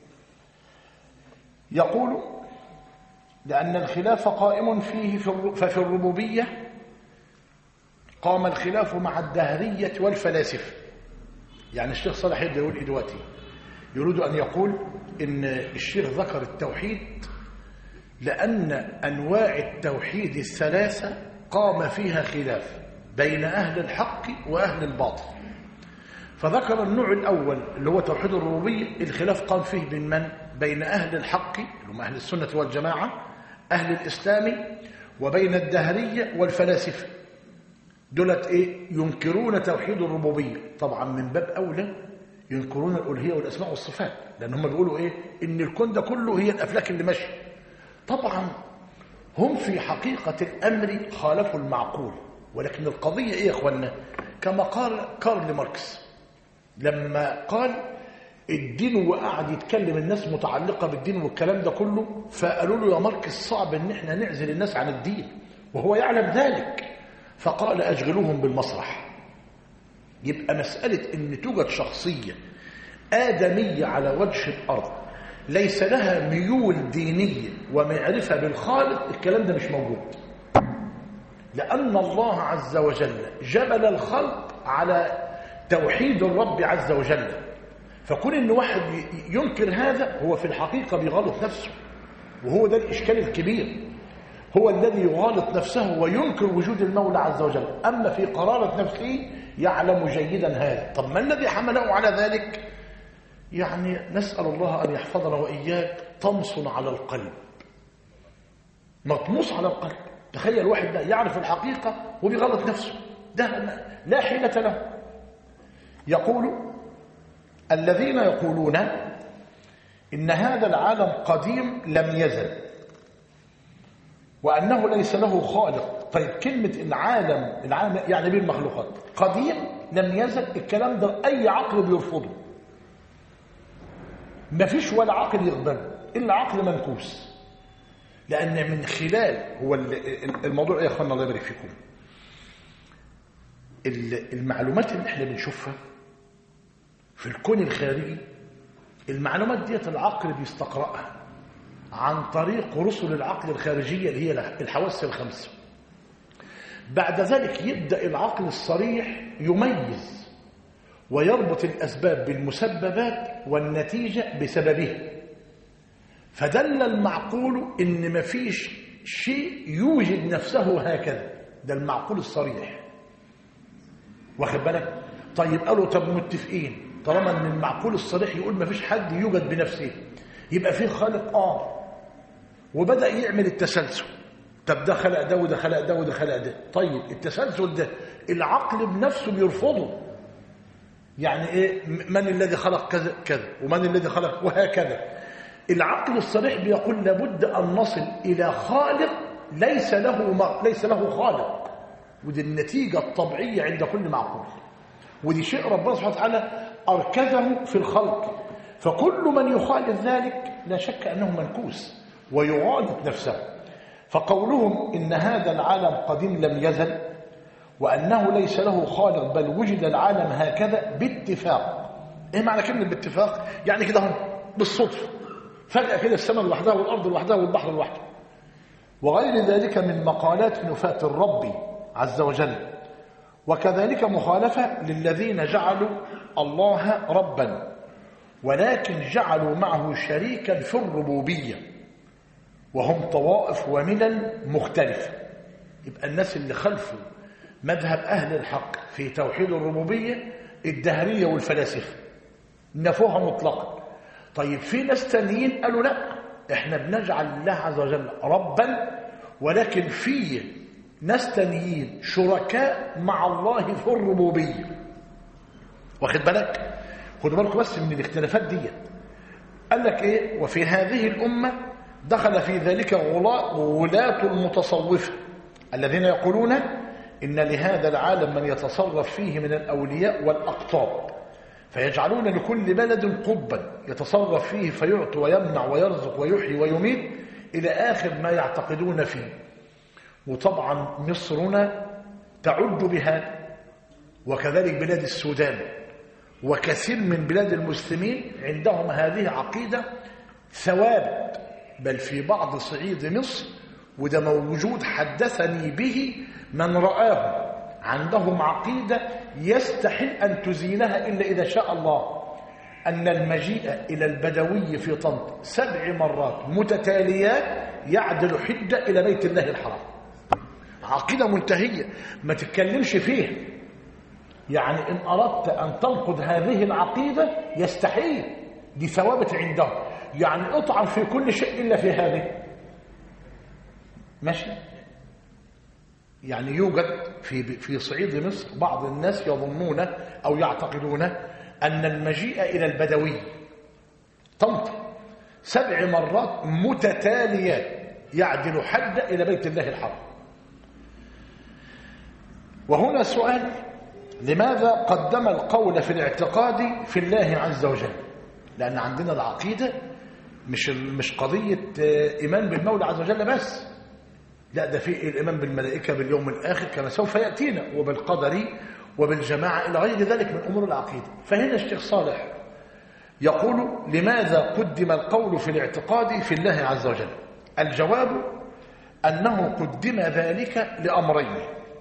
يقول: لأن الخلاف قائم فيه ففي الربوبية قام الخلاف مع الدهرية والفلاسفة. يعني الشيخ صالح يبدأ يقول إيه دلوقتي؟ يريد أن يقول إن الشيخ ذكر التوحيد لأن أنواع التوحيد الثلاثة قام فيها خلاف بين أهل الحق وأهل الباطل. فذكر النوع الأول اللي هو توحيد الربوبية، الخلاف قام فيه بين من؟ بين أهل الحق اللي هم أهل السنة والجماعة أهل الإسلام، وبين الدهرية والفلاسفة. دولت إيه؟ ينكرون توحيد الربوبية. طبعا من باب أولى ينكرون الألوهية والأسماء والصفات، لأن هم بيقولوا إيه؟ إن الكون ده كله هي الأفلاك اللي ماشية. طبعا هم في حقيقة الأمر خالفوا المعقول، ولكن القضية إيه يا أخوانا؟ كما قال كارل ماركس لما قال الدين وقعد يتكلم الناس متعلقة بالدين والكلام ده كله، فقالوا له يا ماركس صعب ان احنا نعزل الناس عن الدين وهو يعلم ذلك، فقال أشغلوهم بالمسرح. يبقى مسألة ان توجد شخصية آدمية على وجه الأرض ليس لها ميول دينية ومعرفة بالخالق، الكلام ده مش موجود، لأن الله عز وجل جبل الخلق على توحيد الرب عز وجل. فكون ان واحد ينكر هذا هو في الحقيقة بيغلط نفسه، وهو ده الإشكال الكبير. هو الذي يغالط نفسه وينكر وجود المولى عز وجل، أما في قرارة نفسه يعلم جيدا هذا. طب ما الذي حمله على ذلك؟ يعني نسأل الله أن يحفظنا وإياك طمس على القلب، مطموس على القلب. تخيل واحد ده يعرف الحقيقة وبيغلط نفسه، ده لا حيلة له. يقول: الذين يقولون إن هذا العالم قديم لم يزل وأنه ليس له خالق. طيب كلمة العالم، العالم يعني بين المخلوقات، قديم لم يزل، الكلام ده أي عقل بيرفضه، ما فيش ولا عقل يقبله إلا عقل منكوس. لأن من خلال هو الموضوع يا أخوانا الله يبارك فيكم، المعلومات اللي احنا بنشوفها في الكون الخارجي، المعلومات ديت العقل بيستقرأها عن طريق رسل العقل الخارجية اللي هي الحواس الخمسة. بعد ذلك يبدأ العقل الصريح يميز ويربط الأسباب بالمسببات والنتيجة بسببها، فدل المعقول إن مفيش شيء يوجد نفسه هكذا. ده المعقول الصريح، واخد بالك؟ طيب قالوا طب متفقين، طالما ان المعقول الصريح يقول مفيش حد يوجد بنفسه، يبقى فيه خالق اه وبدأ يعمل التسلسل. طب ده خلق ده وده خلق ده وده خلق ده. طيب التسلسل ده العقل بنفسه بيرفضه. يعني ايه من الذي خلق كذا كذا ومن الذي خلق وهكذا. العقل الصريح بيقول لابد ان نصل الى خالق ليس له ليس له خالق، ودي النتيجه الطبيعيه عند كل معقول، ودي شيء ربنا سبحانه وتعالى اركزه في الخلق. فكل من يخالف ذلك لا شك انه منكوس ويغالط نفسه. فقولهم ان هذا العالم قديم لم يزل وانه ليس له خالق بل وجد العالم هكذا باتفاق. ايه معنى كلمه باتفاق؟ يعني كده هم بالصدفه فجاه كده السماء لوحدها والارض لوحدها والبحر لوحده، وغير ذلك من مقالات نفاة الرب عز وجل. وكذلك مخالفه للذين جعلوا الله ربا ولكن جعلوا معه شريكا في الربوبيه، وهم طوائف وملل مختلفه. يبقى الناس اللي خلفوا مذهب أهل الحق في توحيد الربوبية الدهرية والفلاسفة نفوها مطلقا. طيب في ناس تانيين قالوا لا، احنا بنجعل الله عز وجل ربا، ولكن في ناس تانيين شركاء مع الله في الربوبية. واخد بالك؟ خدوا بالكم بس من الاختلافات دي. قال لك ايه؟ وفي هذه الأمة دخل في ذلك غلاة المتصوفة الذين يقولون إن لهذا العالم من يتصرف فيه من الأولياء والأقطاب، فيجعلون لكل بلد قطبا يتصرف فيه فيعطي ويمنع ويرزق ويحيي ويميت إلى آخر ما يعتقدون فيه. وطبعا مصرنا تعد بهذا، وكذلك بلاد السودان وكثير من بلاد المسلمين عندهم هذه عقيدة ثوابت، بل في بعض صعيد مصر، وده موجود حدثني به من رآه، عندهم عقيدة يستحيل أن تزيلها إلا إذا شاء الله، أن المجيء إلى البدوي في طنطا سبع مرات متتاليات يعدل حدة إلى بيت الله الحرام. عقيدة منتهية ما تتكلمش فيها. يعني إن أردت أن تنقض هذه العقيدة يستحيل، دي ثوابت عندهم. يعني اطعن في كل شيء إلا في هذه. ماشي؟ يعني يوجد في في صعيد مصر بعض الناس يظنون أو يعتقدون أن المجيء إلى البدوي طنطا سبع مرات متتاليات يعدل حد إلى بيت الله الحرام. وهنا سؤال: لماذا قدم القول في الاعتقاد في الله عز وجل؟ لأن عندنا العقيدة مش مش قضية إيمان بالمولى عز وجل بس، لا، ده في الإيمان بالملائكة باليوم الآخر كما سوف يأتينا، وبالقدر وبالجماعة إلى غير ذلك من أمور العقيدة. فهنا الشيخ صالح يقول: لماذا قدم القول في الاعتقاد في الله عز وجل؟ الجواب أنه قدم ذلك لأمرين.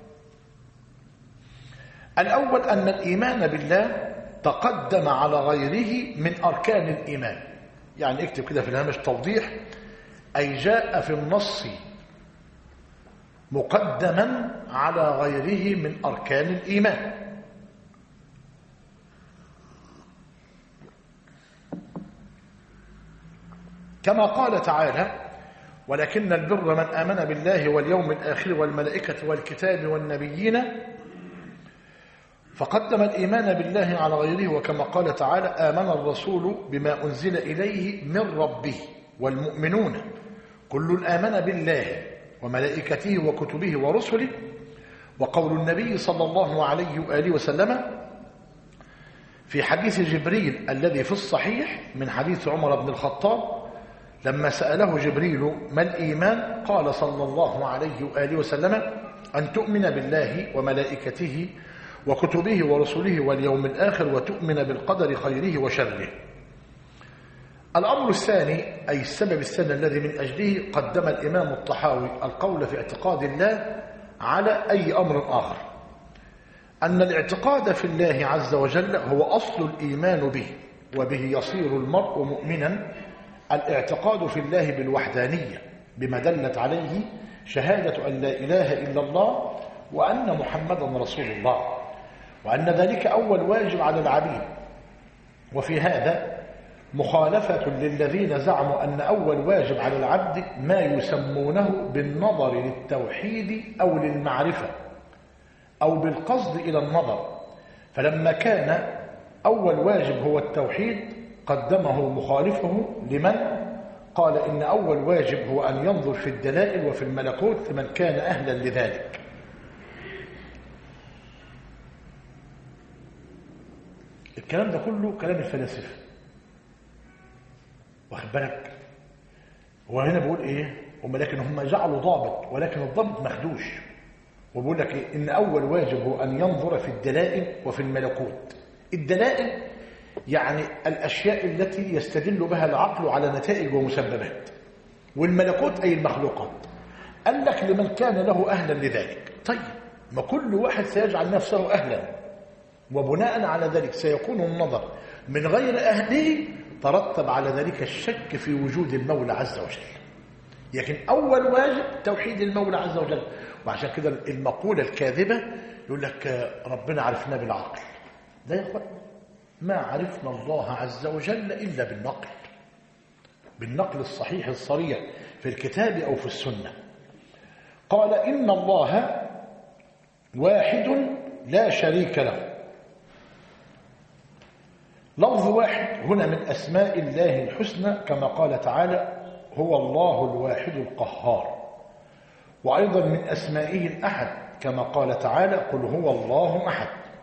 الأول أن الإيمان بالله تقدم على غيره من أركان الإيمان. يعني اكتب كده في الهامش توضيح: أي جاء في النص مقدما على غيره من أركان الإيمان. كما قال تعالى: ولكن البر من آمن بالله واليوم الآخر والملائكة والكتاب والنبيين، فقدم الإيمان بالله على غيره. وكما قال تعالى: آمن الرسول بما أنزل إليه من ربه والمؤمنون كل آمن بالله وملائكته وكتبه ورسله. وقول النبي صلى الله عليه وآله وسلم في حديث جبريل الذي في الصحيح من حديث عمر بن الخطاب لما سأله جبريل: ما الإيمان؟ قال صلى الله عليه وآله وسلم: أن تؤمن بالله وملائكته وكتبه ورسله واليوم الآخر وتؤمن بالقدر خيره وشره. الأمر الثاني، أي السبب الثاني الذي من أجله قدم الإمام الطحاوي القول في اعتقاد الله على أي أمر آخر، أن الاعتقاد في الله عز وجل هو أصل الإيمان به، وبه يصير المرء مؤمنا. الاعتقاد في الله بالوحدانية بما دلت عليه شهادة أن لا إله إلا الله وأن محمدا رسول الله، وأن ذلك أول واجب على العبيد. وفي هذا مخالفة للذين زعموا أن أول واجب على العبد ما يسمونه بالنظر للتوحيد أو للمعرفة أو بالقصد إلى النظر. فلما كان أول واجب هو التوحيد قدمه مخالفه لمن قال إن أول واجب هو أن ينظر في الدلائل وفي الملكوت لمن كان أهلا لذلك. الكلام ده كله كلام الفلاسفة، واخد بالك؟ هو هنا بيقول ايه؟ هم لكن هم جعلوا ضابط، ولكن الضابط مخدوش، وبيقول لك ايه؟ ان اول واجب هو ان ينظر في الدلائل وفي الملكوت. الدلائل يعني الاشياء التي يستدل بها العقل على نتائج ومسببات، والملكوت اي المخلوقات. قال لك لمن كان له اهلا لذلك. طيب ما كل واحد سيجعل نفسه اهلا، وبناء على ذلك سيكون النظر من غير اهله، ترتب على ذلك الشك في وجود المولى عز وجل. لكن أول واجب توحيد المولى عز وجل. وعشان كده المقولة الكاذبة يقول لك ربنا عرفنا بالعقل. لا يا أخوان، ما عرفنا الله عز وجل إلا بالنقل، بالنقل الصحيح الصريح في الكتاب أو في السنة. قال إن الله واحد لا شريك له. لفظ واحد هنا من أسماء الله الحسنى، كما قال تعالى هو الله الواحد القهار. وأيضا من أسمائه الأحد، كما قال تعالى قل هو الله أحد.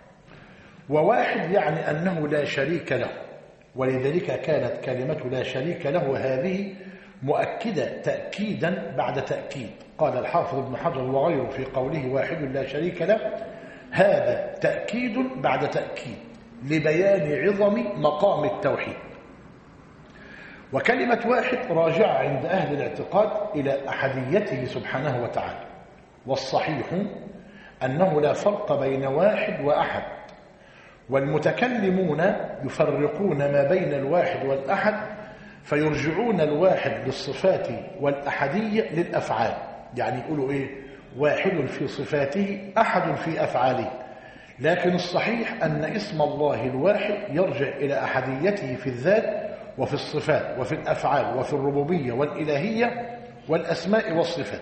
وواحد يعني أنه لا شريك له، ولذلك كانت كلمة لا شريك له هذه مؤكدة تأكيدا بعد تأكيد. قال الحافظ ابن حجر وغيره في قوله واحد لا شريك له، هذا تأكيد بعد تأكيد لبيان عظم مقام التوحيد. وكلمة واحد راجعة عند أهل الاعتقاد إلى أحديته سبحانه وتعالى، والصحيح أنه لا فرق بين واحد وأحد، والمتكلمون يفرقون ما بين الواحد والأحد، فيرجعون الواحد للصفات والأحدية للأفعال. يعني يقولوا إيه؟ واحد في صفاته، أحد في أفعاله. لكن الصحيح أن اسم الله الواحد يرجع إلى أحديته في الذات وفي الصفات وفي الأفعال وفي الربوبية والإلهية والأسماء والصفات.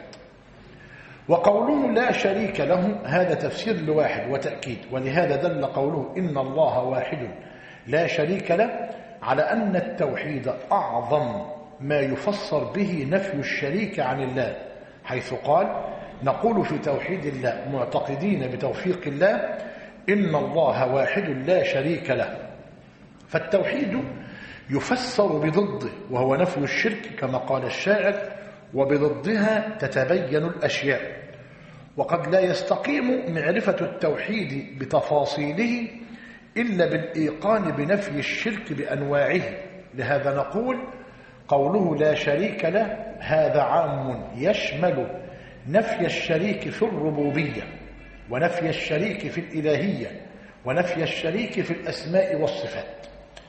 وقوله لا شريك له هذا تفسير لواحد وتأكيد، ولهذا دل قوله إن الله واحد لا شريك له على أن التوحيد أعظم ما يفسر به نفي الشريك عن الله، حيث قال نقول في توحيد الله معتقدين بتوفيق الله إن الله واحد لا شريك له. فالتوحيد يفسر بضده وهو نفي الشرك كما قال الشاعر وبضدها تتبين الأشياء. وقد لا يستقيم معرفة التوحيد بتفاصيله إلا بالإيقان بنفي الشرك بأنواعه. لهذا نقول قوله لا شريك له هذا عام يشمل نفي الشريك في الربوبية ونفي الشريك في الإلهية ونفي الشريك في الأسماء والصفات.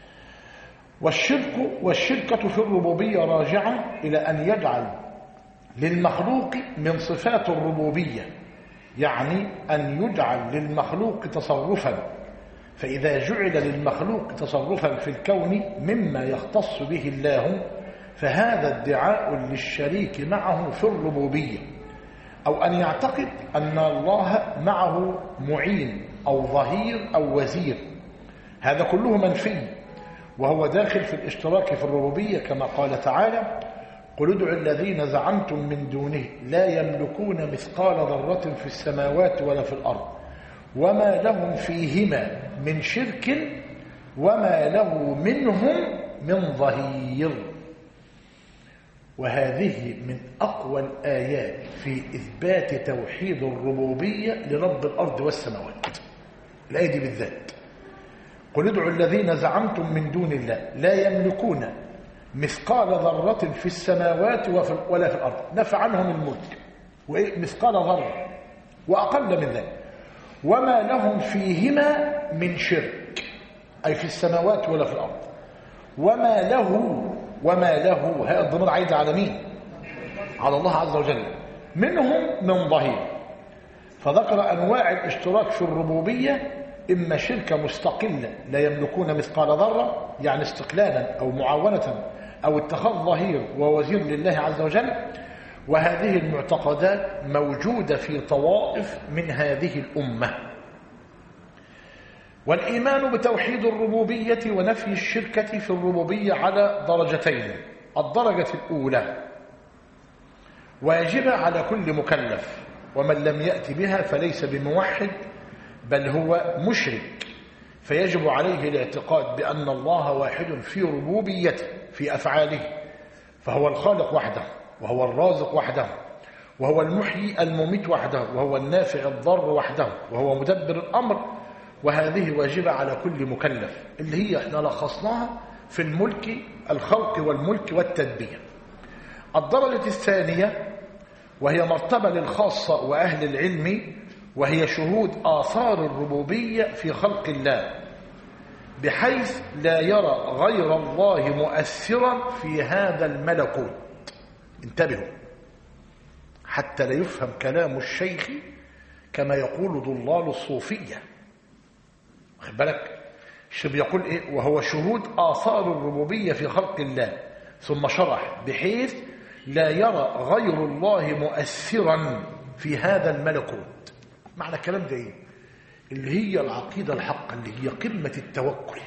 والشرك والشركة في الربوبية راجعة إلى أن يجعل للمخلوق من صفات الربوبية، يعني أن يجعل للمخلوق تصرفا، فإذا جعل للمخلوق تصرفا في الكون مما يختص به الله فهذا ادعاء للشريك معه في الربوبية. أو أن يعتقد أن الله معه معين أو ظهير أو وزير، هذا كله منفي، وهو داخل في الاشتراك في الربوبية كما قال تعالى قل ادعوا الذين زعمتم من دونه لا يملكون مثقال ذرة في السماوات ولا في الأرض وما لهم فيهما من شرك وما له منهم من ظهير. وهذه من أقوى الآيات في إثبات توحيد الربوبية لرب الأرض والسماوات، الآية دي بالذات. قل ادعوا الذين زعمتم من دون الله لا يملكون مثقال ذرة في السماوات ولا في الأرض، نفى عنهم الملك وإيه مثقال ذرة وأقل من ذلك، وما لهم فيهما من شرك أي في السماوات ولا في الأرض، وما له وما له هذا الضمير عايد على مين؟ على الله عز وجل، منهم من ظهير. فذكر أنواع الاشتراك في الربوبية إما شركة مستقلة لا يملكون مثقال ذرة، يعني استقلالا أو معاونة أو اتخاذ ظهير ووزير لله عز وجل. وهذه المعتقدات موجودة في طوائف من هذه الأمة. والإيمان بتوحيد الربوبية ونفي الشركة في الربوبية على درجتين. الدرجة الأولى واجبة على كل مكلف، ومن لم يأتي بها فليس بموحد بل هو مشرك، فيجب عليه الاعتقاد بأن الله واحد في ربوبيته في أفعاله، فهو الخالق وحده، وهو الرازق وحده، وهو المحيي المميت وحده، وهو النافع الضار وحده، وهو مدبر الأمر. وهذه واجبة على كل مكلف، اللي هي احنا لخصناها في الملك، الخلق والملك والتدبير. الدرجة الثانية وهي مرتبة للخاصة وأهل العلم، وهي شهود آثار الربوبية في خلق الله، بحيث لا يرى غير الله مؤثرا في هذا الملكوت. انتبهوا حتى لا يفهم كلام الشيخ كما يقول ضلال الصوفية. واخد بالك؟ الشيخ بيقول ايه؟ وهو شهود آثار الربوبية في خلق الله، ثم شرح بحيث لا يرى غير الله مؤثرا في هذا الملكوت. معنى الكلام ده ايه؟ اللي هي العقيدة الحقة، اللي هي قمة التوكل،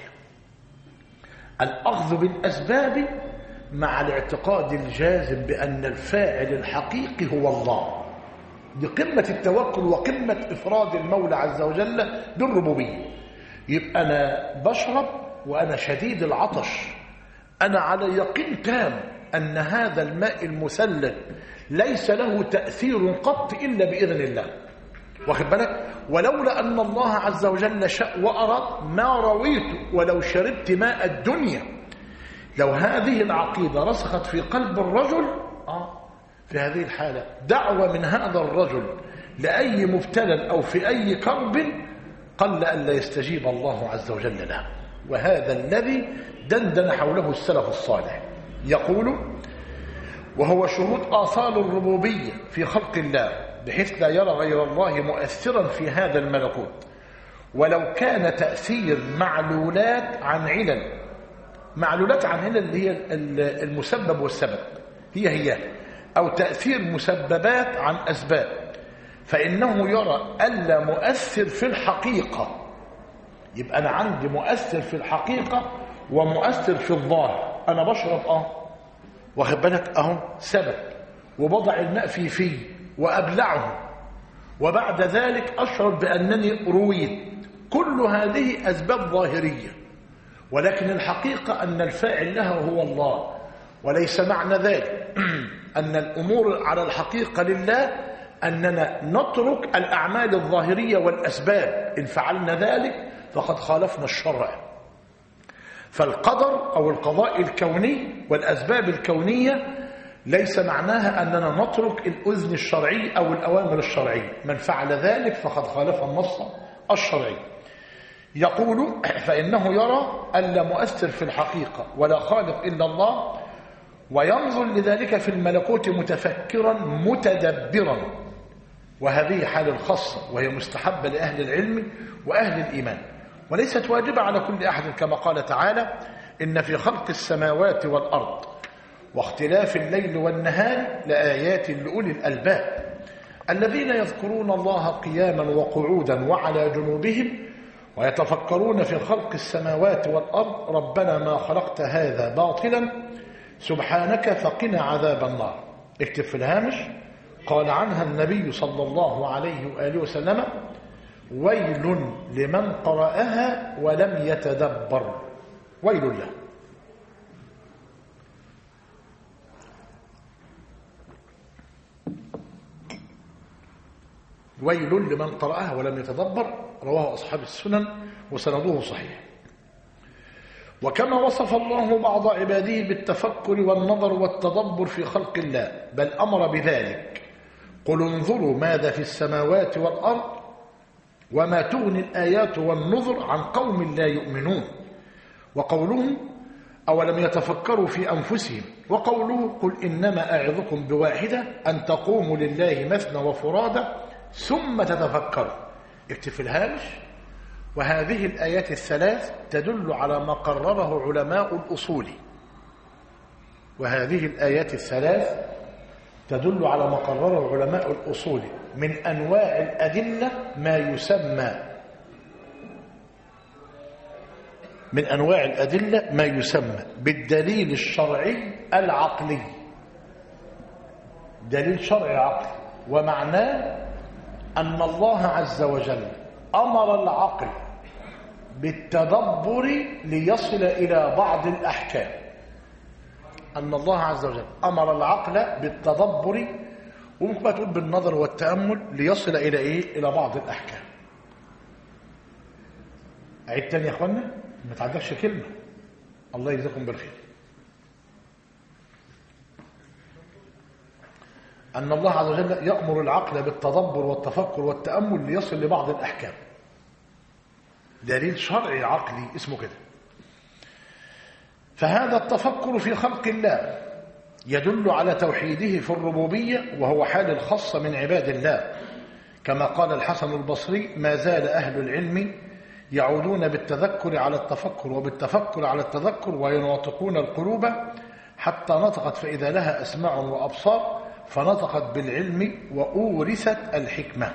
الأخذ بالأسباب مع الاعتقاد الجازم بأن الفاعل الحقيقي هو الله. دي قمة التوكل وقمة إفراد المولى عز وجل بالربوبية. يبقى أنا بشرب وأنا شديد العطش، أنا على يقين تام أن هذا الماء المسلل ليس له تأثير قط إلا بإذن الله. واخد بالك؟ ولولا أن الله عز وجل شاء وأراد ما رويت ولو شربت ماء الدنيا. لو هذه العقيدة رسخت في قلب الرجل، آه في هذه الحالة دعوة من هذا الرجل لأي مبتلى أو في أي كرب قل أن لا يستجيب الله عز وجل له. وهذا الذي دندن حوله السلف الصالح. يقول وهو شهود آثار الربوبية في خلق الله، بحيث لا يرى غير الله مؤثرا في هذا الملكوت، ولو كان تأثير معلولات عن علل. معلولات عن علل اللي هي المسبب والسبب، هي هي أو تأثير مسببات عن أسباب، فإنه يرى ألا مؤثر في الحقيقة. يبقى أنا عندي مؤثر في الحقيقة ومؤثر في الظاهر. أنا بشرب أه واخد بالك أهو سبب، وبضع الماء في فيه وأبلعه، وبعد ذلك أشعر بأنني رويت. كل هذه أسباب ظاهرية، ولكن الحقيقة أن الفاعل لها هو الله. وليس معنى ذلك أن الأمور على الحقيقة لله أننا نترك الأعمال الظاهرية والأسباب. إن فعلنا ذلك فقد خالفنا الشرع. فالقدر أو القضاء الكوني والأسباب الكونية ليس معناها أننا نترك الأذن الشرعي أو الأوامر الشرعية. من فعل ذلك فقد خالف النص الشرعي. يقول فإنه يرى ألا مؤثر في الحقيقة ولا خالق إلا الله، وينظر لذلك في الملكوت متفكرا متدبرا. وهذه حال الخاصة، وهي مستحبة لأهل العلم وأهل الإيمان، وليست واجبة على كل أحد، كما قال تعالى إن في خلق السماوات والأرض واختلاف الليل والنهار لآيات لأولي الألباب الذين يذكرون الله قياما وقعودا وعلى جنوبهم ويتفكرون في خلق السماوات والأرض ربنا ما خلقت هذا باطلا سبحانك فقنا عذاب النار. اكتب في الهامش قال عنها النبي صلى الله عليه وآله وسلم ويل لمن قرأها ولم يتدبر. ويل له. ويل لمن قرأها ولم يتدبر. رواه أصحاب السنن وسنده صحيح. وكما وصف الله بعض عباده بالتفكر والنظر والتدبر في خلق الله، بل أمر بذلك قل انظروا ماذا في السماوات والأرض وما تغني الآيات والنذر عن قوم لا يؤمنون. وقولهم أولم يتفكروا في أنفسهم. وقوله قل إنما أعظكم بواحدة أن تقوموا لله مثنى وفرادى ثم تتفكروا. اكتب في الهامش وهذه الآيات الثلاث تدل على ما قرره علماء الأصول وهذه الآيات الثلاث تدل على ما قرره علماء الأصول من أنواع الأدلة ما يسمى من أنواع الأدلة ما يسمى بالدليل الشرعي العقلي. دليل شرعي عقلي ومعناه أن الله عز وجل أمر العقل بالتدبر ليصل إلى بعض الأحكام. أن الله عز وجل أمر العقل بالتدبر وممكن ما تقول بالنظر والتأمل ليصل إلى إيه؟ إلى بعض الأحكام. أعيد تاني يا أخوانا ما تعدكش كلمة. الله يجزاكم بالخير. أن الله عز وجل يأمر العقل بالتدبر والتفكر والتأمل ليصل لبعض الأحكام. دليل شرعي عقلي اسمه كده. فهذا التفكر في خلق الله يدل على توحيده في الربوبية وهو حال الخاصة من عباد الله، كما قال الحسن البصري: ما زال أهل العلم يعودون بالتذكر على التفكر وبالتفكر على التذكر ويناطقون القلوب حتى نطقت فإذا لها أسماع وأبصار فنطقت بالعلم وأورثت الحكمة.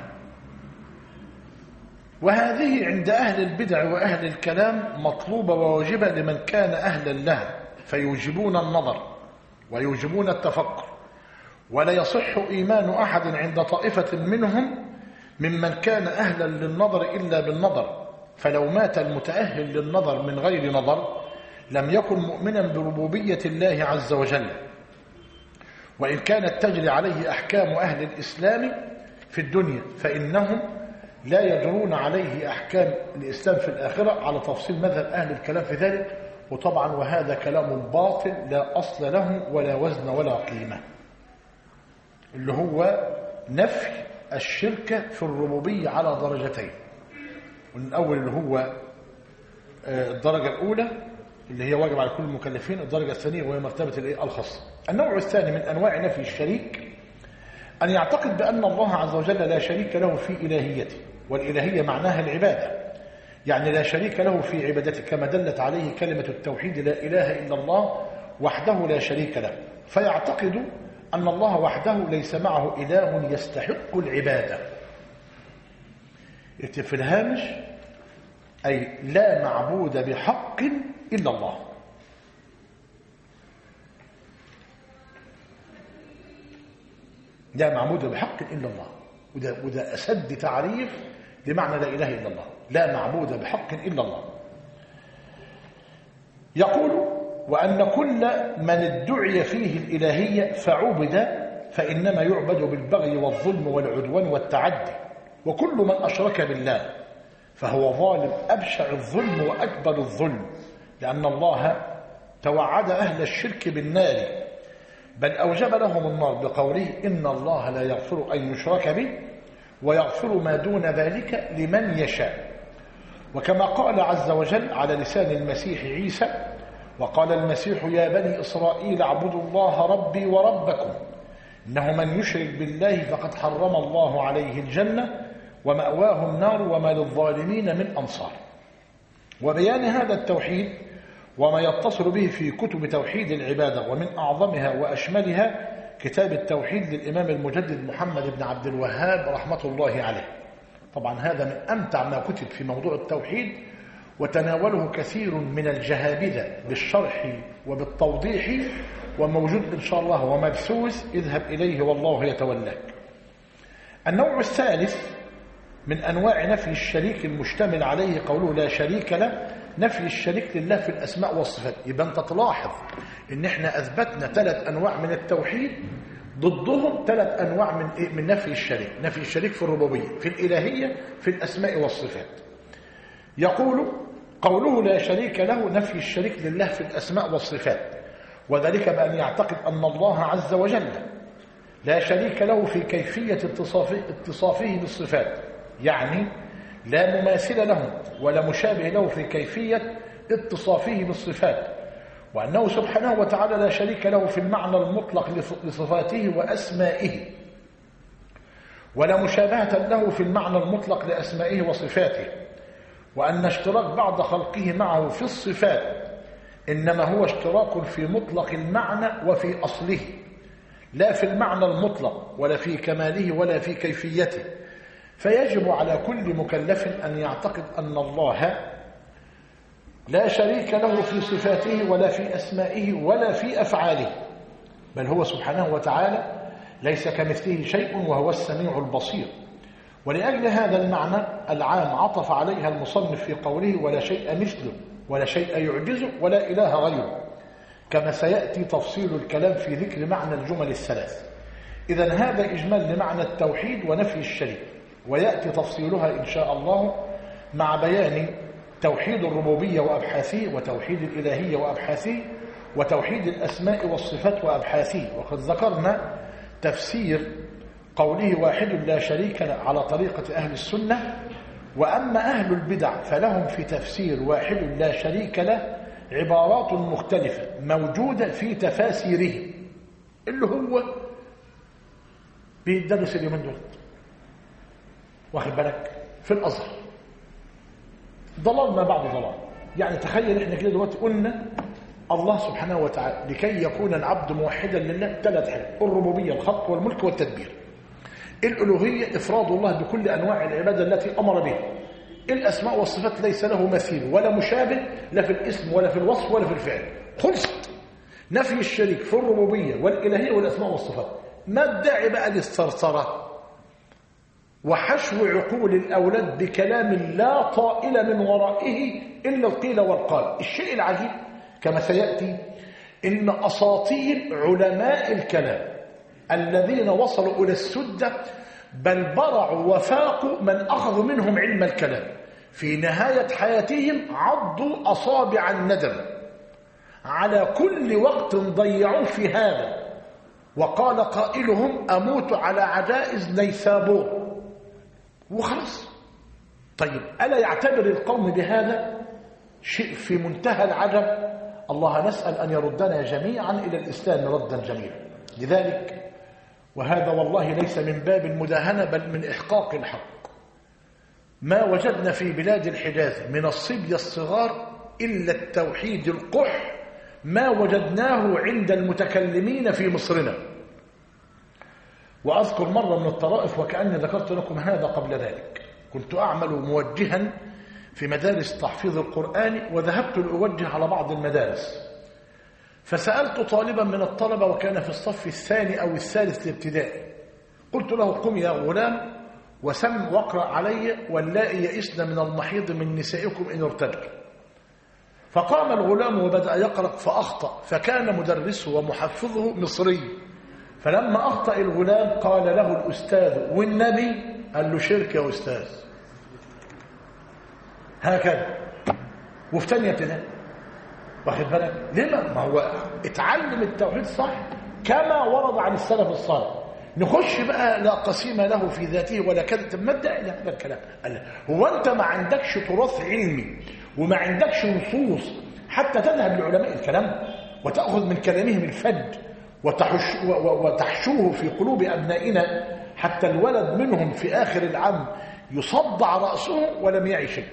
وهذه عند أهل البدع وأهل الكلام مطلوبة وواجبة لمن كان أهلا لها، فيوجبون النظر ويوجبون التفكر، ولا يصح إيمان أحد عند طائفة منهم ممن كان أهلا للنظر إلا بالنظر، فلو مات المتأهل للنظر من غير نظر لم يكن مؤمنا بربوبية الله عز وجل، وإن كانت تجري عليه أحكام أهل الإسلام في الدنيا فإنهم لا يجرون عليه أحكام الإسلام في الآخرة، على تفصيل مذهب أهل الكلام في ذلك. وطبعا وهذا كلام باطل لا أصل له ولا وزن ولا قيمة، اللي هو نفي الشرك في الربوبية على درجتين. والأول اللي هو الدرجة الأولى اللي هي واجب على كل المكلفين، الدرجة الثانية وهي مرتبة الخاصة. النوع الثاني من أنواع نفي الشريك أن يعتقد بأن الله عز وجل لا شريك له في إلهيته، والإلهية معناها العبادة، يعني لا شريك له في عبادته، كما دلت عليه كلمة التوحيد: لا إله إلا الله وحده لا شريك له. فيعتقد أن الله وحده ليس معه إله يستحق العبادة. اكتب في الهامش: أي لا معبود بحق إلا الله. لا معبود بحق إلا الله، وده, وده أسد تعريف لمعنى لا إله إلا الله. لا معبود بحق إلا الله. يقول: وأن كل من ادعي فيه الإلهية فعبد فإنما يعبد بالبغي والظلم والعدوان والتعدي، وكل من أشرك بالله فهو ظالم أبشع الظلم وأكبر الظلم، لأن الله توعد أهل الشرك بالنار، بل أوجب لهم النار بقوله: إن الله لا يغفر أن يشرك به ويغفر ما دون ذلك لمن يشاء. وكما قال عز وجل على لسان المسيح عيسى: وقال المسيح يا بني إسرائيل اعبدوا الله ربي وربكم إنه من يشرك بالله فقد حرم الله عليه الجنة ومأواه النار وما للظالمين من أنصار. وبيان هذا التوحيد وما يتصل به في كتب توحيد العبادة، ومن أعظمها وأشملها كتاب التوحيد للإمام المجدد محمد بن عبد الوهاب رحمة الله عليه. طبعا هذا من أمتع ما كتب في موضوع التوحيد، وتناوله كثير من الجهابذة بالشرح وبالتوضيح، وموجود إن شاء الله ومبثوث، اذهب إليه والله يتولاك. النوع الثالث من أنواع نفي الشريك المشتمل عليه قوله لا شريك له، نفي الشريك لله في الأسماء والصفات. يبقى أنت تلاحظ إن إحنا أثبتنا ثلاث أنواع من التوحيد، ضدهم ثلاث أنواع من إيه؟ من نفي الشريك. نفي الشريك في الربوبية، في الإلهية، في الأسماء والصفات. يقول: قوله لا شريك له نفي الشريك لله في الأسماء والصفات، وذلك بأن يعتقد أن الله عز وجل لا شريك له في كيفية اتصافه, اتصافه بالصفات، يعني لا مماثل له ولا مشابه له في كيفية اتصافه بالصفات، وأنه سبحانه وتعالى لا شريك له في المعنى المطلق لصفاته وأسمائه، ولا مشابهة له في المعنى المطلق لأسمائه وصفاته، وأن اشتراك بعض خلقه معه في الصفات إنما هو اشتراك في مطلق المعنى وفي أصله، لا في المعنى المطلق ولا في كماله ولا في كيفيته. فيجب على كل مكلف أن يعتقد أن الله لا شريك له في صفاته ولا في أسمائه ولا في أفعاله، بل هو سبحانه وتعالى ليس كمثله شيء وهو السميع البصير. ولأجل هذا المعنى العام عطف عليها المصنف في قوله ولا شيء مثله ولا شيء يعجزه ولا إله غيره، كما سيأتي تفصيل الكلام في ذكر معنى الجمل الثلاث. إذن هذا إجمال لمعنى التوحيد ونفي الشريك، ويأتي تفصيلها إن شاء الله مع بيان توحيد الربوبية وأبحاثه، وتوحيد الإلهية وأبحاثه، وتوحيد الأسماء والصفات وأبحاثه. وقد ذكرنا تفسير قوله واحد لا شريك له على طريقة أهل السنة. وأما أهل البدع فلهم في تفسير واحد لا شريك له عبارات مختلفة موجودة في تفاسيره، اللي هو بيدرس اليومين دول، واخد بالك، في الأزهر. ضلال ما بعد ضلال. يعني تخيل احنا كده دلوقتي قلنا الله سبحانه وتعالى لكي يكون العبد موحدا لله ثلاث حاجات: الربوبية، الخلق والملك والتدبير. الألوهية إفراد الله بكل أنواع العبادة التي أمر بها. الأسماء والصفات ليس له مثيل ولا مشابه، لا في الاسم ولا في الوصف ولا في الفعل. خلصت. نفي الشريك في الربوبية والإلهية والأسماء والصفات. ما الداعي بقى للثرثرة وحشو عقول الأولاد بكلام لا طائل من ورائه إلا القيل والقال؟ الشيء العجيب كما سيأتي إن أساطير علماء الكلام الذين وصلوا إلى السدة بل برعوا وفاقوا من أخذوا منهم علم الكلام في نهاية حياتهم عضوا أصابع الندم على كل وقت ضيعوه في هذا. وقال قائلهم أموت على عجائز نيسابور وخلاص. طيب ألا يعتبر القوم بهذا؟ شيء في منتهى العجب. الله نسأل أن يردنا جميعا إلى الإسلام ردا جميلا. لذلك وهذا والله ليس من باب المداهنة بل من إحقاق الحق، ما وجدنا في بلاد الحجاز من الصبية الصغار إلا التوحيد القح ما وجدناه عند المتكلمين في مصرنا. وأذكر مرة من الطرائف وكأني ذكرت لكم هذا قبل ذلك، كنت أعمل موجها في مدارس تحفيظ القرآن وذهبت لأوجه على بعض المدارس، فسألت طالبا من الطلبة وكان في الصف الثاني أو الثالث الابتدائي، قلت له قم يا غلام وسم واقرأ علي واللائي يئسن من المحيض من نسائكم إن ارتدت. فقام الغلام وبدأ يقرأ فأخطأ، فكان مدرسه ومحفظه مصري، فلما أخطأ الغلام قال له الأستاذ والنبي، قال له شرك يا أستاذ. هكذا. وفي تانية ابتدائي، واخد بالك؟ لما؟ ما هو اتعلم التوحيد صح كما ورد عن السلف الصالح. نخش بقى لا قسيم له في ذاته ولا كذا. طب ما تدعي هذا الكلام؟ قال هو انت ما عندكش تراث علمي وما عندكش نصوص حتى تذهب لعلماء الكلام وتأخذ من كلامهم الفج وتحش وتحشوه في قلوب أبنائنا حتى الولد منهم في آخر العام يصدع رأسه ولم يعي شيء؟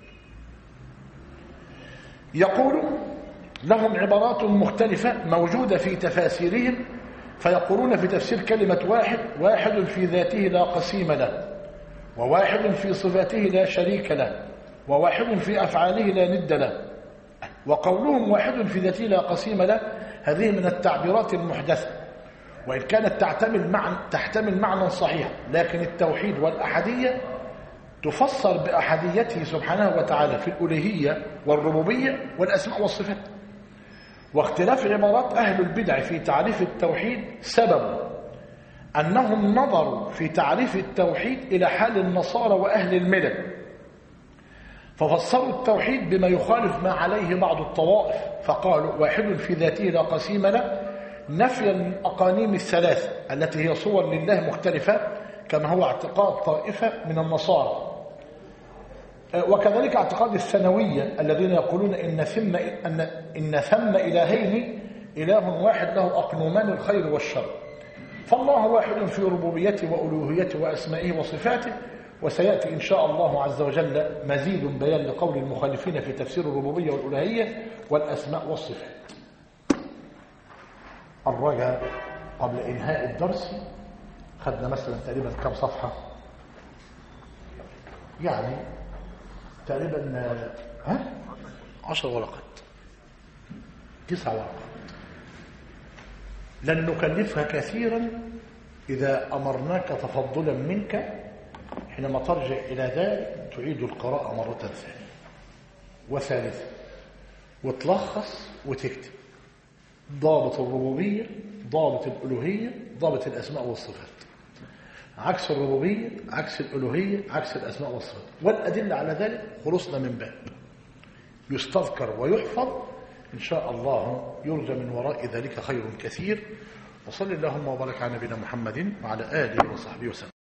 يقول لهم عبارات مختلفة موجودة في تفاسيرهم، فيقولون في تفسير كلمة واحد: واحد في ذاته لا قسيم له، وواحد في صفاته لا شريك له، وواحد في أفعاله لا ند له. وقولهم واحد في ذاته لا قسيم له هذه من التعبيرات المحدثة، وإن كانت تحتمل معنى تحتمل معنى صحيح، لكن التوحيد والأحدية تفسر بأحديته سبحانه وتعالى في الألوهية والربوبية والأسماء والصفات. واختلاف عبارات أهل البدع في تعريف التوحيد سبب أنهم نظروا في تعريف التوحيد إلى حال النصارى وأهل الملل، ففسروا التوحيد بما يخالف ما عليه بعض الطوائف، فقالوا واحد في ذاته لا قسيم له نفيا للأقانيم الثلاثة التي هي صور لله مختلفة، كما هو اعتقاد طائفة من النصارى. وكذلك اعتقاد الثانوية الذين يقولون إن ثم أن إن ثم إلهين، إله واحد له أقنومان الخير والشر. فالله واحد في ربوبيته وألوهيته وأسمائه وصفاته، وسيأتي إن شاء الله عز وجل مزيد بيان لقول المخالفين في تفسير الربوبية والألوهية والأسماء والصفات. الرجاء قبل إنهاء الدرس خدنا مثلا تقريبا كم صفحة؟ يعني تقريبا ها عشر ورقات، تسع ورقات. لن نكلفها كثيرا إذا أمرناك تفضلا منك حينما ترجع إلى ذلك تعيد القراءة مرة ثانية وثالثة وتلخص وتكتب ضابط الربوبية، ضابط الألوهية، ضابط الأسماء والصفات. عكس الربوبية، عكس الألوهية، عكس الأسماء والصفات، والأدلة على ذلك خلصنا من باب يستذكر ويحفظ إن شاء الله، يرجى من وراء ذلك خير كثير. وصل اللهم وبارك على نبينا محمد وعلى آله وصحبه وسلم.